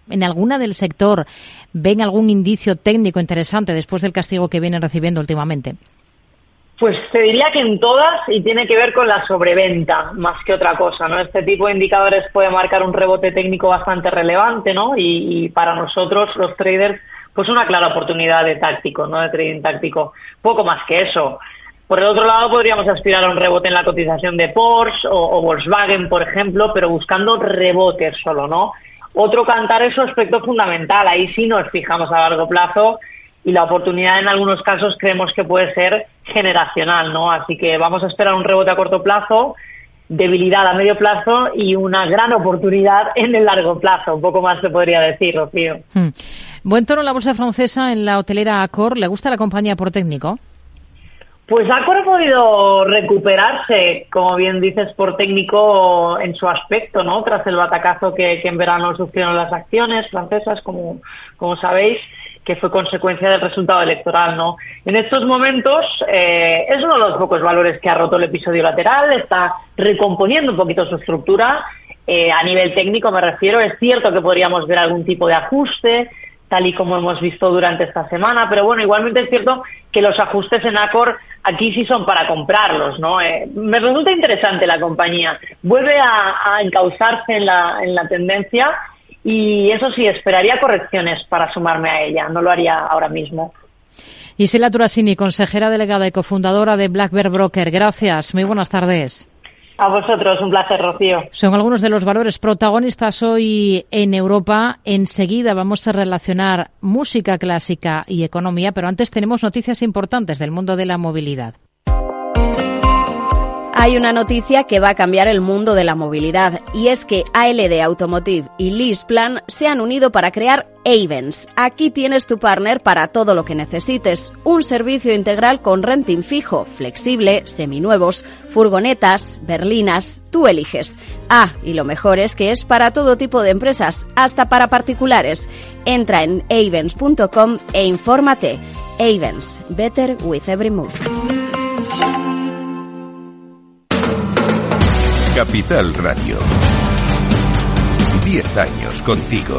en alguna del sector ven algún indicio técnico interesante después del castigo que vienen recibiendo últimamente? Pues te diría que en todas, y tiene que ver con la sobreventa más que otra cosa, ¿no? Este tipo de indicadores puede marcar un rebote técnico bastante relevante, ¿no? Y, y para nosotros, los traders, pues una clara oportunidad de táctico, ¿no? De trading táctico. Poco más que eso. Por el otro lado, podríamos aspirar a un rebote en la cotización de Porsche o, o Volkswagen, por ejemplo, pero buscando rebotes solo, ¿no? Otro cantar es su aspecto fundamental. Ahí sí nos fijamos a largo plazo y la oportunidad en algunos casos creemos que puede ser generacional, ¿no? Así que vamos a esperar un rebote a corto plazo, debilidad a medio plazo y una gran oportunidad en el largo plazo. Un poco más se podría decir, Rocío. Hmm. Buen tono en la bolsa francesa, en la hotelera Accor. ¿Le gusta la compañía por técnico? Pues Accor ha podido recuperarse, como bien dices, por técnico en su aspecto, ¿no? Tras el batacazo que, que en verano sufrieron las acciones francesas, como, como sabéis, que fue consecuencia del resultado electoral, ¿no? En estos momentos eh, es uno de los pocos valores que ha roto el episodio lateral, está recomponiendo un poquito su estructura, eh, a nivel técnico me refiero. Es cierto que podríamos ver algún tipo de ajuste, tal y como hemos visto durante esta semana, pero bueno, igualmente es cierto que los ajustes en Accor aquí sí son para comprarlos, ¿no? Eh, me resulta interesante la compañía, vuelve a, a encauzarse en la, en la tendencia. Y eso sí, esperaría correcciones para sumarme a ella, no lo haría ahora mismo. Gisela Turasini, consejera delegada y cofundadora de Black Bear Broker. Gracias, muy buenas tardes. A vosotros, un placer, Rocío. Son algunos de los valores protagonistas hoy en Europa. Enseguida vamos a relacionar música clásica y economía, pero antes tenemos noticias importantes del mundo de la movilidad. Hay una noticia que va a cambiar el mundo de la movilidad, y es que A L D Automotive y LeasePlan se han unido para crear Ayvens. Aquí tienes tu partner para todo lo que necesites. Un servicio integral con renting fijo, flexible, seminuevos, furgonetas, berlinas, tú eliges. Ah, y lo mejor es que es para todo tipo de empresas, hasta para particulares. Entra en ayvens punto com e infórmate. Ayvens, better with every move. Capital Radio. Diez años contigo.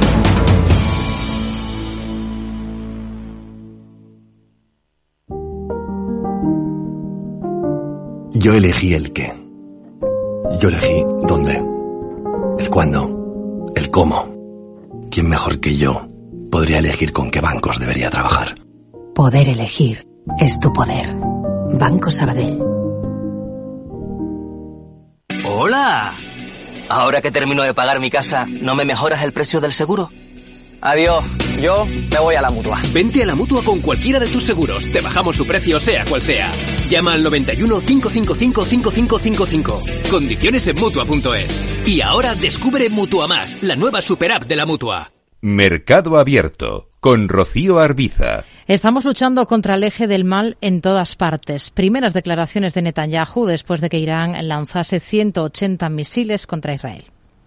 Yo elegí el qué. Yo elegí dónde. El cuándo. El cómo. ¿Quién mejor que yo podría elegir con qué bancos debería trabajar? Poder elegir es tu poder. Banco Sabadell. ¡Hola! Ahora que termino de pagar mi casa, ¿no me mejoras el precio del seguro? Adiós, yo me voy a la Mutua. Vente a la Mutua con cualquiera de tus seguros. Te bajamos su precio sea cual sea. Llama al noventa y uno, cinco cinco cinco, cinco cinco cinco cinco. Condiciones en Mutua punto es. Y ahora descubre Mutua Más, la nueva super app de la Mutua. Mercado Abierto, con Rocío Arbiza. Estamos luchando contra el eje del mal en todas partes. Primeras declaraciones de Netanyahu después de que Irán lanzase ciento ochenta misiles contra Israel.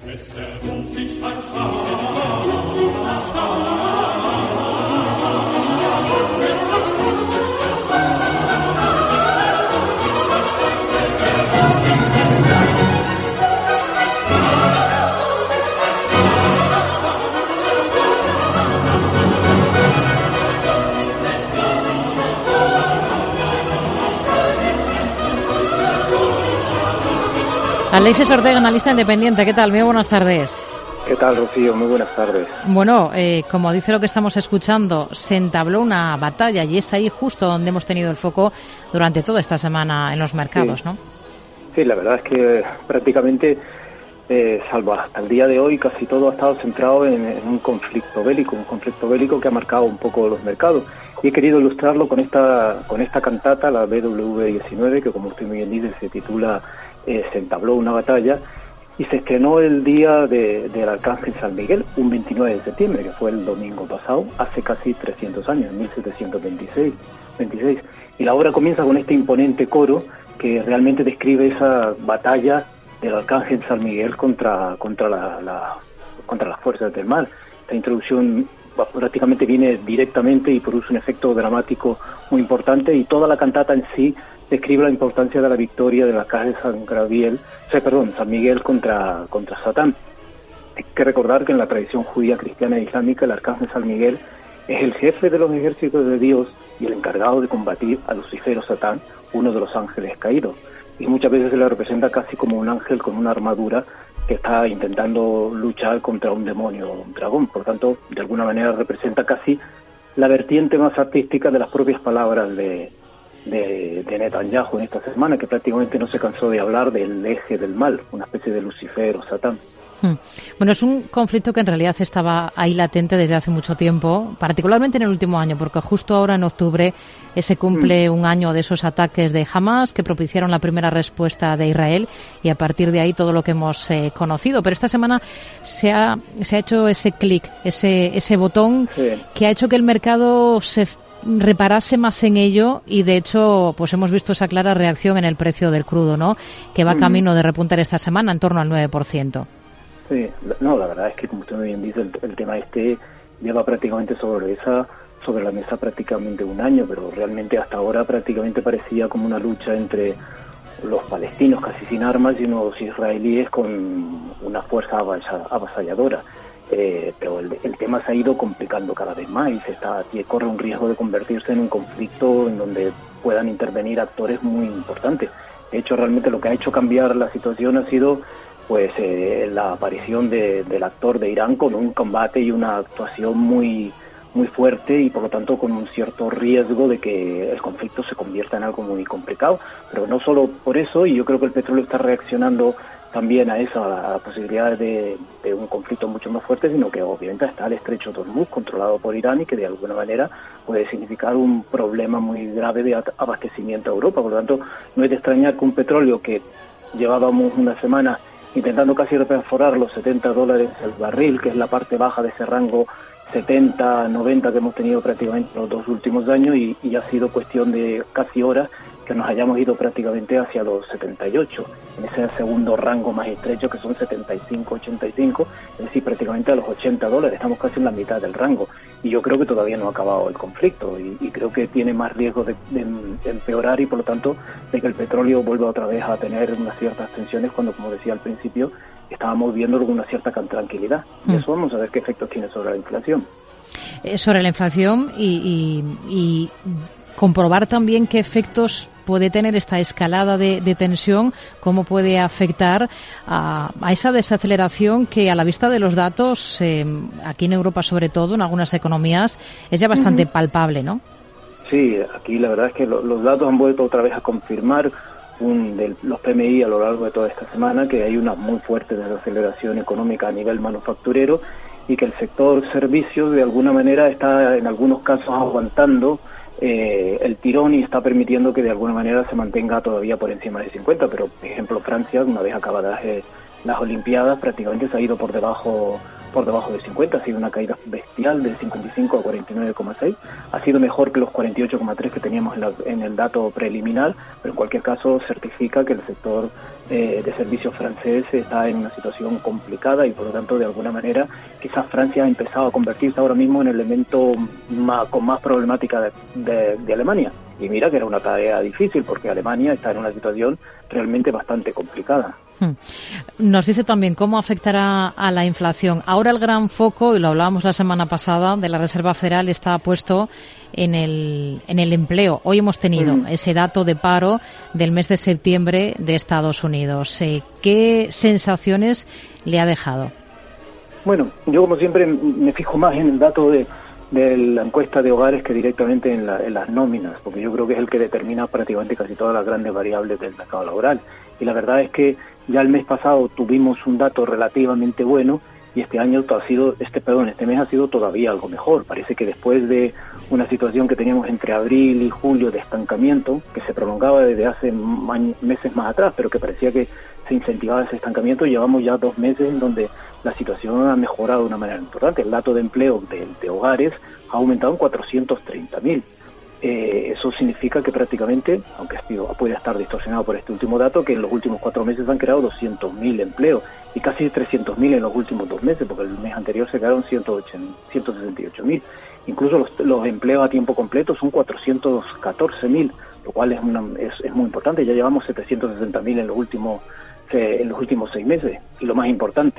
Alexis Ortega, analista independiente. ¿Qué tal? Muy buenas tardes. ¿Qué tal, Rocío? Muy buenas tardes. Bueno, eh, como dice lo que estamos escuchando, se entabló una batalla y es ahí justo donde hemos tenido el foco durante toda esta semana en los mercados, sí. ¿no? Sí, la verdad es que prácticamente, eh, salvo hasta el día de hoy, casi todo ha estado centrado en, en un conflicto bélico, un conflicto bélico que ha marcado un poco los mercados. Y he querido ilustrarlo con esta, con esta cantata, la B W diecinueve, que como usted muy bien dice, se titula Eh, se entabló una batalla, y se estrenó el día de, del Arcángel San Miguel, un veintinueve de septiembre, que fue el domingo pasado, hace casi trescientos años, en mil setecientos veintiséis. Y la obra comienza con este imponente coro que realmente describe esa batalla del Arcángel San Miguel contra, contra, la, la, contra las fuerzas del mal. Esta introducción prácticamente viene directamente y produce un efecto dramático muy importante, y toda la cantata en sí describe la importancia de la victoria de la caja de San Gabriel, o sea, perdón, San Miguel contra, contra Satán. Hay que recordar que en la tradición judía, cristiana e islámica, el arcángel San Miguel es el jefe de los ejércitos de Dios y el encargado de combatir a Lucifer o Satán, uno de los ángeles caídos. Y muchas veces se le representa casi como un ángel con una armadura que está intentando luchar contra un demonio o un dragón. Por tanto, de alguna manera representa casi la vertiente más artística de las propias palabras de, de, de Netanyahu en esta semana, que prácticamente no se cansó de hablar del eje del mal, una especie de Lucifer o Satán. Bueno, es un conflicto que en realidad estaba ahí latente desde hace mucho tiempo, particularmente en el último año, porque justo ahora en octubre se cumple un año de esos ataques de Hamas que propiciaron la primera respuesta de Israel, y a partir de ahí todo lo que hemos eh, conocido. Pero esta semana se ha, se ha hecho ese clic, ese, ese botón sí. que ha hecho que el mercado se reparase más en ello, y de hecho pues hemos visto esa clara reacción en el precio del crudo, ¿no? Que va camino de repuntar esta semana en torno al nueve por ciento. Sí, no, la verdad es que, como usted muy bien dice, el, el tema este lleva prácticamente sobre esa sobre la mesa prácticamente un año, pero realmente hasta ahora prácticamente parecía como una lucha entre los palestinos casi sin armas y unos israelíes con una fuerza avasalladora. Eh, pero el, el tema se ha ido complicando cada vez más y se está y corre un riesgo de convertirse en un conflicto en donde puedan intervenir actores muy importantes. De hecho, realmente lo que ha hecho cambiar la situación ha sido pues eh, la aparición de, del actor de Irán con un combate y una actuación muy muy fuerte, y por lo tanto con un cierto riesgo de que el conflicto se convierta en algo muy complicado. Pero no solo por eso, y yo creo que el petróleo está reaccionando también a eso, a la posibilidad de, de un conflicto mucho más fuerte, sino que obviamente está el estrecho de Hormuz controlado por Irán y que de alguna manera puede significar un problema muy grave de abastecimiento a Europa. Por lo tanto, no es de extrañar que un petróleo que llevábamos una semana intentando casi perforar los setenta dólares el barril, que es la parte baja de ese rango setenta, noventa que hemos tenido prácticamente los dos últimos años, y, y ha sido cuestión de casi horas que nos hayamos ido prácticamente hacia los setenta y ocho, en ese segundo rango más estrecho que son setenta y cinco, ochenta y cinco, es decir, prácticamente a los ochenta dólares, estamos casi en la mitad del rango, y yo creo que todavía no ha acabado el conflicto, y, y creo que tiene más riesgo de, de, de empeorar, y por lo tanto de que el petróleo vuelva otra vez a tener unas ciertas tensiones cuando, como decía al principio, estábamos viendo una cierta tranquilidad. Mm. Y eso vamos a ver qué efectos tiene sobre la inflación. Eh, sobre la inflación y, y, y comprobar también qué efectos puede tener esta escalada de, de tensión, cómo puede afectar a, a esa desaceleración que, a la vista de los datos, eh, aquí en Europa sobre todo, en algunas economías, es ya bastante uh-huh. palpable, ¿no? Sí, aquí la verdad es que lo, los datos han vuelto otra vez a confirmar un, de los P M I a lo largo de toda esta semana, que hay una muy fuerte desaceleración económica a nivel manufacturero, y que el sector servicios de alguna manera está en algunos casos aguantando eh, el tirón y está permitiendo que de alguna manera se mantenga todavía por encima de cincuenta, pero por ejemplo Francia, una vez acabadas eh, las Olimpiadas, prácticamente se ha ido por debajo por debajo de cincuenta, ha sido una caída bestial de cincuenta y cinco a cuarenta y nueve coma seis, ha sido mejor que los cuarenta y ocho coma tres que teníamos en, la, en el dato preliminar, pero en cualquier caso certifica que el sector eh, de servicios francés está en una situación complicada, y por lo tanto de alguna manera quizás Francia ha empezado a convertirse ahora mismo en el elemento más, con más problemática de, de, de Alemania, y mira que era una tarea difícil porque Alemania está en una situación realmente bastante complicada. Nos dice también cómo afectará a la inflación. Ahora el gran foco, y lo hablábamos la semana pasada, de la Reserva Federal está puesto en el, en el empleo. Hoy hemos tenido mm. ese dato de paro del mes de septiembre de Estados Unidos. Eh, ¿Qué sensaciones le ha dejado? Bueno, yo como siempre me fijo más en el dato de, de la encuesta de hogares que directamente en, la, en las nóminas, porque yo creo que es el que determina prácticamente casi todas las grandes variables del mercado laboral. Y la verdad es que ya el mes pasado tuvimos un dato relativamente bueno, y este año ha sido, este perdón, este mes ha sido todavía algo mejor. Parece que después de una situación que teníamos entre abril y julio de estancamiento, que se prolongaba desde hace meses más atrás, pero que parecía que se incentivaba ese estancamiento, llevamos ya dos meses en donde la situación ha mejorado de una manera importante. El dato de empleo de, de hogares ha aumentado en cuatrocientos treinta mil. Eh, eso significa que prácticamente, aunque puede estar distorsionado por este último dato, que en los últimos cuatro meses han creado doscientos mil empleos, y casi trescientos mil en los últimos dos meses, porque el mes anterior se crearon ciento sesenta y ocho mil. Incluso los, los empleos a tiempo completo son cuatrocientos catorce mil, lo cual es, una, es, es muy importante. Ya llevamos setecientos sesenta mil en los últimos eh, en los últimos seis meses. Y lo más importante,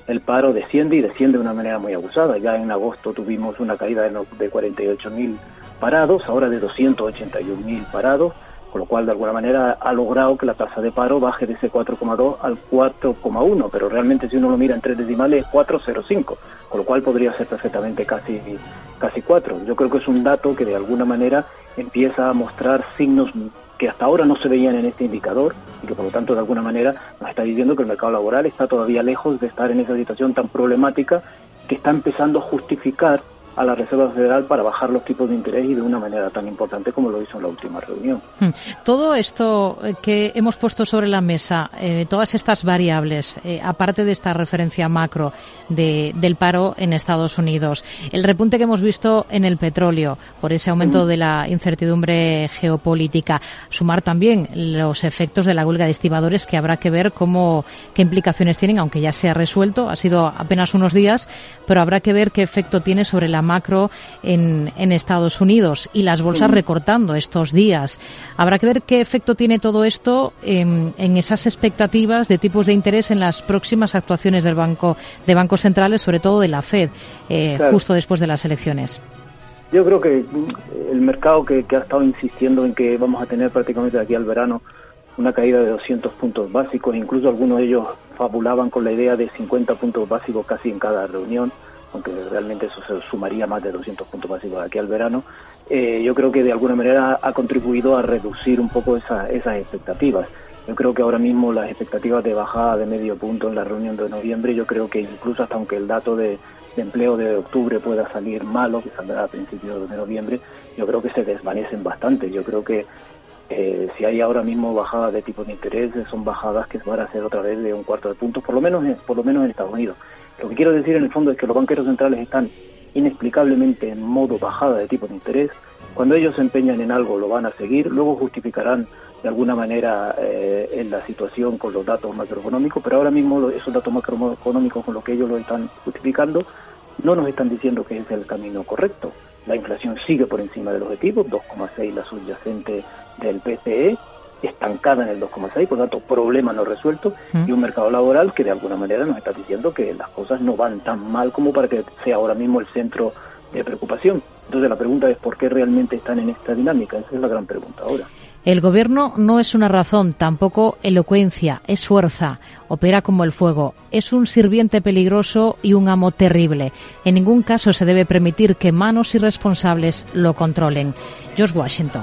el paro desciende y desciende de una manera muy abusada. Ya en agosto tuvimos una caída de, de cuarenta y ocho mil parados, ahora de doscientos ochenta y un mil parados, con lo cual de alguna manera ha logrado que la tasa de paro baje de ese cuatro coma dos al cuatro coma uno, pero realmente si uno lo mira en tres decimales es cuatro coma cero cinco, con lo cual podría ser perfectamente casi, casi cuatro. Yo creo que es un dato que de alguna manera empieza a mostrar signos que hasta ahora no se veían en este indicador y que por lo tanto de alguna manera nos está diciendo que el mercado laboral está todavía lejos de estar en esa situación tan problemática que está empezando a justificar a la Reserva Federal para bajar los tipos de interés y de una manera tan importante como lo hizo en la última reunión. Todo esto que hemos puesto sobre la mesa, eh, todas estas variables, eh, aparte de esta referencia macro de, del paro en Estados Unidos, el repunte que hemos visto en el petróleo por ese aumento mm. de la incertidumbre geopolítica, sumar también los efectos de la huelga de estibadores que habrá que ver cómo, qué implicaciones tienen, aunque ya se ha resuelto, ha sido apenas unos días, pero habrá que ver qué efecto tiene sobre la macro en, en Estados Unidos y las bolsas recortando estos días. Habrá que ver qué efecto tiene todo esto en, en esas expectativas de tipos de interés en las próximas actuaciones del banco, de bancos centrales, sobre todo de la Fed, eh, claro. justo después de las elecciones. Yo creo que el mercado que, que ha estado insistiendo en que vamos a tener prácticamente de aquí al verano una caída de doscientos puntos básicos, incluso algunos de ellos fabulaban con la idea de cincuenta puntos básicos casi en cada reunión, aunque realmente eso se sumaría más de doscientos puntos básicos de aquí al verano, eh, yo creo que de alguna manera ha contribuido a reducir un poco esa, esas expectativas. Yo creo que ahora mismo las expectativas de bajada de medio punto en la reunión de noviembre, yo creo que incluso hasta aunque el dato de, de empleo de octubre pueda salir malo, que saldrá a principios de noviembre, yo creo que se desvanecen bastante. Yo creo que eh, si hay ahora mismo bajadas de tipo de interés, son bajadas que van a ser otra vez de un cuarto de punto, por lo menos en, por lo menos en Estados Unidos. Lo que quiero decir en el fondo es que los banqueros centrales están inexplicablemente en modo bajada de tipo de interés. Cuando ellos se empeñan en algo lo van a seguir, luego justificarán de alguna manera eh, en la situación con los datos macroeconómicos, pero ahora mismo esos datos macroeconómicos con los que ellos lo están justificando no nos están diciendo que ese es el camino correcto. La inflación sigue por encima del objetivo, dos coma seis la subyacente del P C E, estancada en el dos coma seis, por lo tanto problema no resuelto, mm. y un mercado laboral que de alguna manera nos está diciendo que las cosas no van tan mal como para que sea ahora mismo el centro de preocupación. Entonces la pregunta es ¿por qué realmente están en esta dinámica? Esa es la gran pregunta ahora. El gobierno no es una razón, tampoco elocuencia, es fuerza, opera como el fuego, es un sirviente peligroso y un amo terrible. En ningún caso se debe permitir que manos irresponsables lo controlen. George Washington.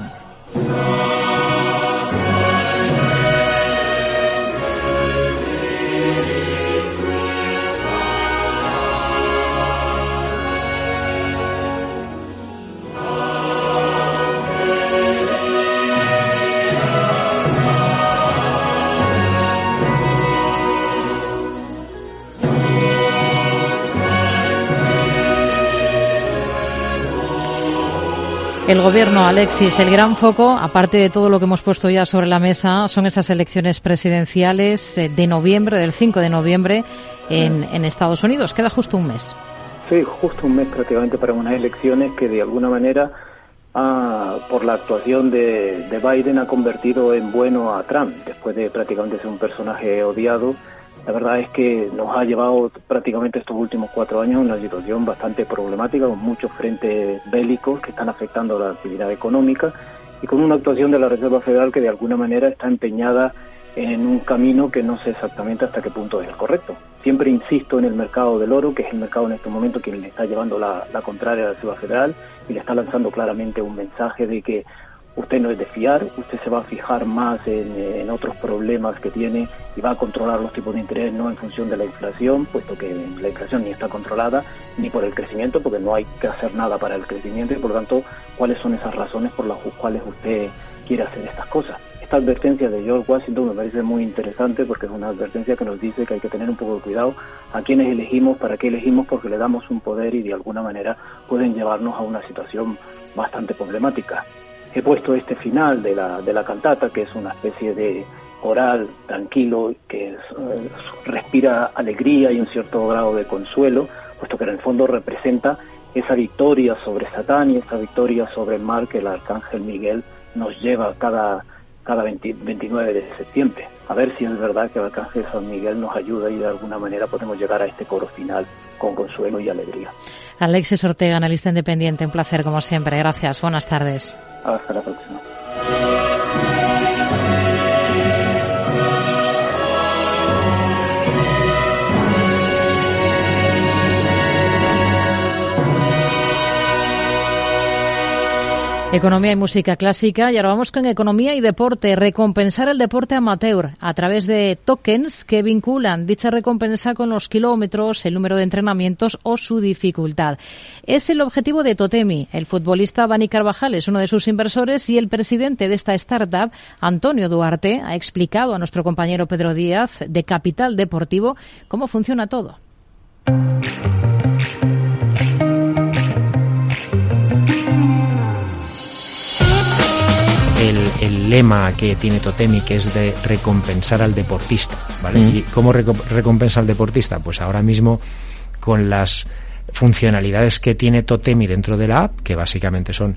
El gobierno, Alexis, el gran foco, aparte de todo lo que hemos puesto ya sobre la mesa, son esas elecciones presidenciales de noviembre, del cinco de noviembre, en, en Estados Unidos. Queda justo un mes. Sí, justo un mes prácticamente para unas elecciones que de alguna manera, ah, por la actuación de, de Biden, ha convertido en bueno a Trump, después de prácticamente ser un personaje odiado. La verdad es que nos ha llevado prácticamente estos últimos cuatro años a una situación bastante problemática, con muchos frentes bélicos que están afectando la actividad económica y con una actuación de la Reserva Federal que de alguna manera está empeñada en un camino que no sé exactamente hasta qué punto es el correcto. Siempre insisto en el mercado del oro, que es el mercado en este momento quien le está llevando la, la contraria a la Reserva Federal y le está lanzando claramente un mensaje de que usted no es de fiar, usted se va a fijar más en, en otros problemas que tiene y va a controlar los tipos de interés no en función de la inflación, puesto que la inflación ni está controlada, ni por el crecimiento, porque no hay que hacer nada para el crecimiento y por lo tanto, ¿cuáles son esas razones por las cuales usted quiere hacer estas cosas? Esta advertencia de George Washington me parece muy interesante porque es una advertencia que nos dice que hay que tener un poco de cuidado a quienes elegimos, para qué elegimos, porque le damos un poder y de alguna manera pueden llevarnos a una situación bastante problemática. He puesto este final de la de la cantata, que es una especie de coral tranquilo, que es, eh, respira alegría y un cierto grado de consuelo, puesto que en el fondo representa esa victoria sobre Satán y esa victoria sobre el mal que el arcángel Miguel nos lleva cada cada veinte, veintinueve de septiembre. A ver si es verdad que el Arcángel San Miguel nos ayuda y de alguna manera podemos llegar a este coro final con consuelo y alegría. Alexis Ortega, analista independiente, un placer como siempre. Gracias, buenas tardes. Hasta la próxima. Economía y música clásica, y ahora vamos con economía y deporte. Recompensar el deporte amateur a través de tokens que vinculan dicha recompensa con los kilómetros, el número de entrenamientos o su dificultad. Es el objetivo de Totemi. El futbolista Dani Carvajal es uno de sus inversores y el presidente de esta startup, Antonio Duarte, ha explicado a nuestro compañero Pedro Díaz de Capital Deportivo cómo funciona todo. El, el lema que tiene Totemi, que es de recompensar al deportista, ¿vale? Mm. ¿Y cómo reco- recompensa al deportista? Pues ahora mismo con las funcionalidades que tiene Totemi dentro de la app, que básicamente son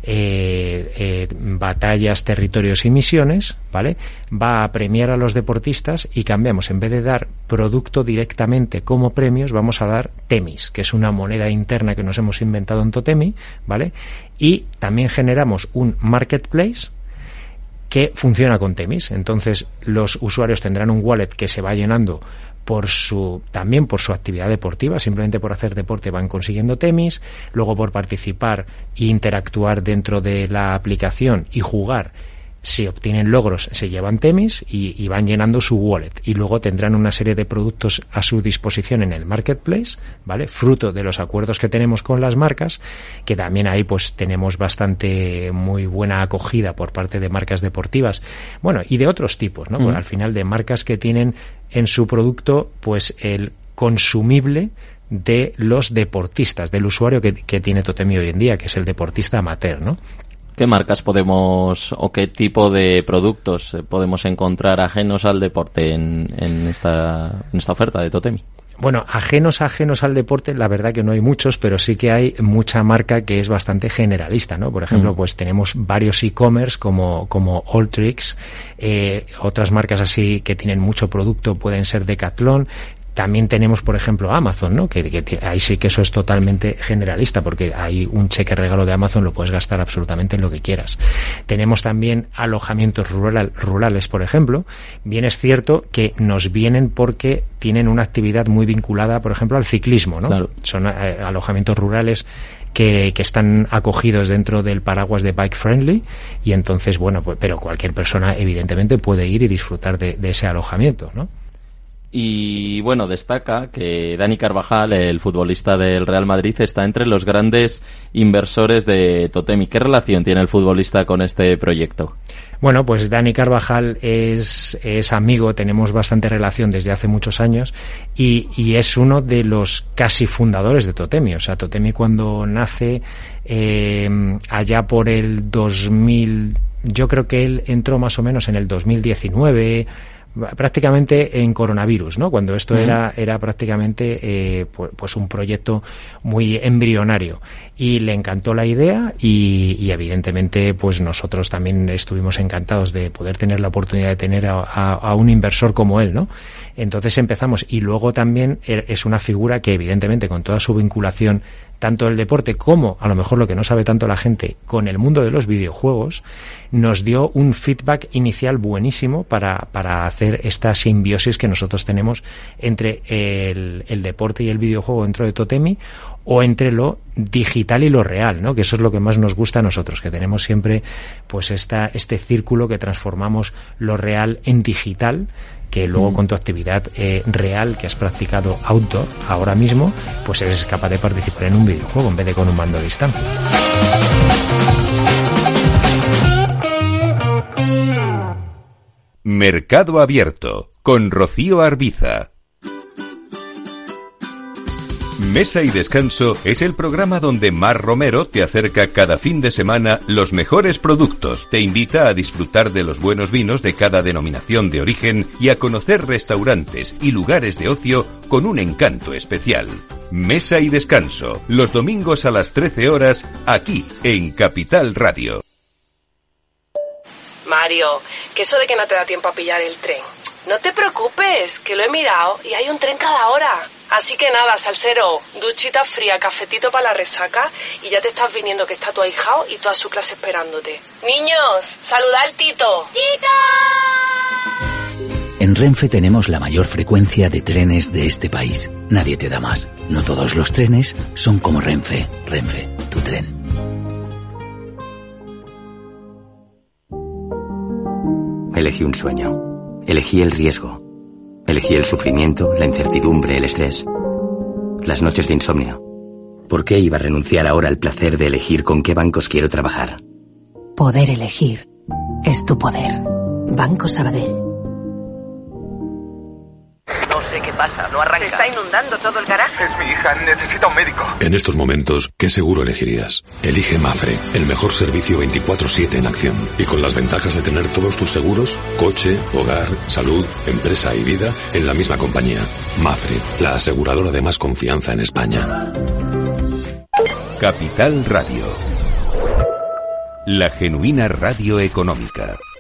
eh, eh, batallas, territorios y misiones, ¿vale? Va a premiar a los deportistas y cambiamos, en vez de dar producto directamente como premios, vamos a dar Temis, que es una moneda interna que nos hemos inventado en Totemi, ¿vale? Y también generamos un marketplace que funciona con Temis. Entonces los usuarios tendrán un wallet que se va llenando por su también por su actividad deportiva, simplemente por hacer deporte van consiguiendo Temis, luego por participar e interactuar dentro de la aplicación y jugar, si obtienen logros se llevan Temis y, y van llenando su wallet, y luego tendrán una serie de productos a su disposición en el marketplace, ¿vale? Fruto de los acuerdos que tenemos con las marcas, que también ahí pues tenemos bastante muy buena acogida por parte de marcas deportivas, bueno, y de otros tipos, ¿no? Mm. Pues al final de marcas que tienen en su producto pues el consumible de los deportistas, del usuario que, que tiene Totemi hoy en día, que es el deportista amateur, ¿no? ¿Qué marcas podemos o qué tipo de productos podemos encontrar ajenos al deporte en, en esta en esta oferta de Totemi? Bueno, ajenos ajenos al deporte, la verdad que no hay muchos, pero sí que hay mucha marca que es bastante generalista, ¿no? Por ejemplo, mm. pues tenemos varios e-commerce como como Alltricks, eh, otras marcas así que tienen mucho producto pueden ser Decathlon. También tenemos, por ejemplo, Amazon, ¿no? Que, que ahí sí que eso es totalmente generalista, porque hay un cheque regalo de Amazon, lo puedes gastar absolutamente en lo que quieras. Tenemos también alojamientos rural, rurales, por ejemplo. Bien es cierto que nos vienen porque tienen una actividad muy vinculada, por ejemplo, al ciclismo, ¿no? Claro. Son eh, alojamientos rurales que, que están acogidos dentro del paraguas de Bike Friendly, y entonces, bueno, pues, pero cualquier persona evidentemente puede ir y disfrutar de, de ese alojamiento, ¿no? Y bueno, destaca que Dani Carvajal, el futbolista del Real Madrid, está entre los grandes inversores de Totemi. ¿Qué relación tiene el futbolista con este proyecto? Bueno, pues Dani Carvajal es, es amigo, tenemos bastante relación desde hace muchos años, y, y es uno de los casi fundadores de Totemi. O sea, Totemi cuando nace eh, allá por el dos mil, yo creo que él entró más o menos en el dos mil diecinueve, prácticamente en coronavirus, ¿no? Cuando esto uh-huh. era era prácticamente eh, pues, pues un proyecto muy embrionario, y le encantó la idea y, y evidentemente pues nosotros también estuvimos encantados de poder tener la oportunidad de tener a, a, a un inversor como él, ¿no? Entonces empezamos, y luego también es una figura que evidentemente con toda su vinculación tanto el deporte como, a lo mejor lo que no sabe tanto la gente, con el mundo de los videojuegos, nos dio un feedback inicial buenísimo para, para hacer esta simbiosis que nosotros tenemos entre el, el deporte y el videojuego dentro de Totemi, o entre lo digital y lo real, ¿no? Que eso es lo que más nos gusta a nosotros, que tenemos siempre pues esta, este círculo que transformamos lo real en digital, que luego con tu actividad eh, real que has practicado outdoor ahora mismo, pues eres capaz de participar en un videojuego en vez de con un mando a distancia. Mercado Abierto con Rocío Arbiza. Mesa y Descanso es el programa donde Mar Romero te acerca cada fin de semana los mejores productos, te invita a disfrutar de los buenos vinos de cada denominación de origen y a conocer restaurantes y lugares de ocio con un encanto especial. Mesa y Descanso, los domingos a las trece horas, aquí en Capital Radio. Mario, que eso de que no te da tiempo a pillar el tren. No te preocupes, que lo he mirado y hay un tren cada hora. Así que nada, salsero, duchita fría, cafetito para la resaca y ya te estás viniendo que está tu ahijao y toda su clase esperándote. Niños, saludad al Tito. ¡Tito! En Renfe tenemos la mayor frecuencia de trenes de este país. Nadie te da más. No todos los trenes son como Renfe. Renfe, tu tren. Elegí un sueño. Elegí el riesgo. Elegí el sufrimiento, la incertidumbre, el estrés. Las noches de insomnio. ¿Por qué iba a renunciar ahora al placer de elegir con qué bancos quiero trabajar? Poder elegir es tu poder. Banco Sabadell. No sé qué pasa, no arranca. Se está inundando todo el garaje. Es mi hija, necesita un médico. En estos momentos, ¿qué seguro elegirías? Elige Mafre, el mejor servicio veinticuatro siete en acción. Y con las ventajas de tener todos tus seguros, coche, hogar, salud, empresa y vida, en la misma compañía. Mafre, la aseguradora de más confianza en España. Capital Radio. La genuina radio económica.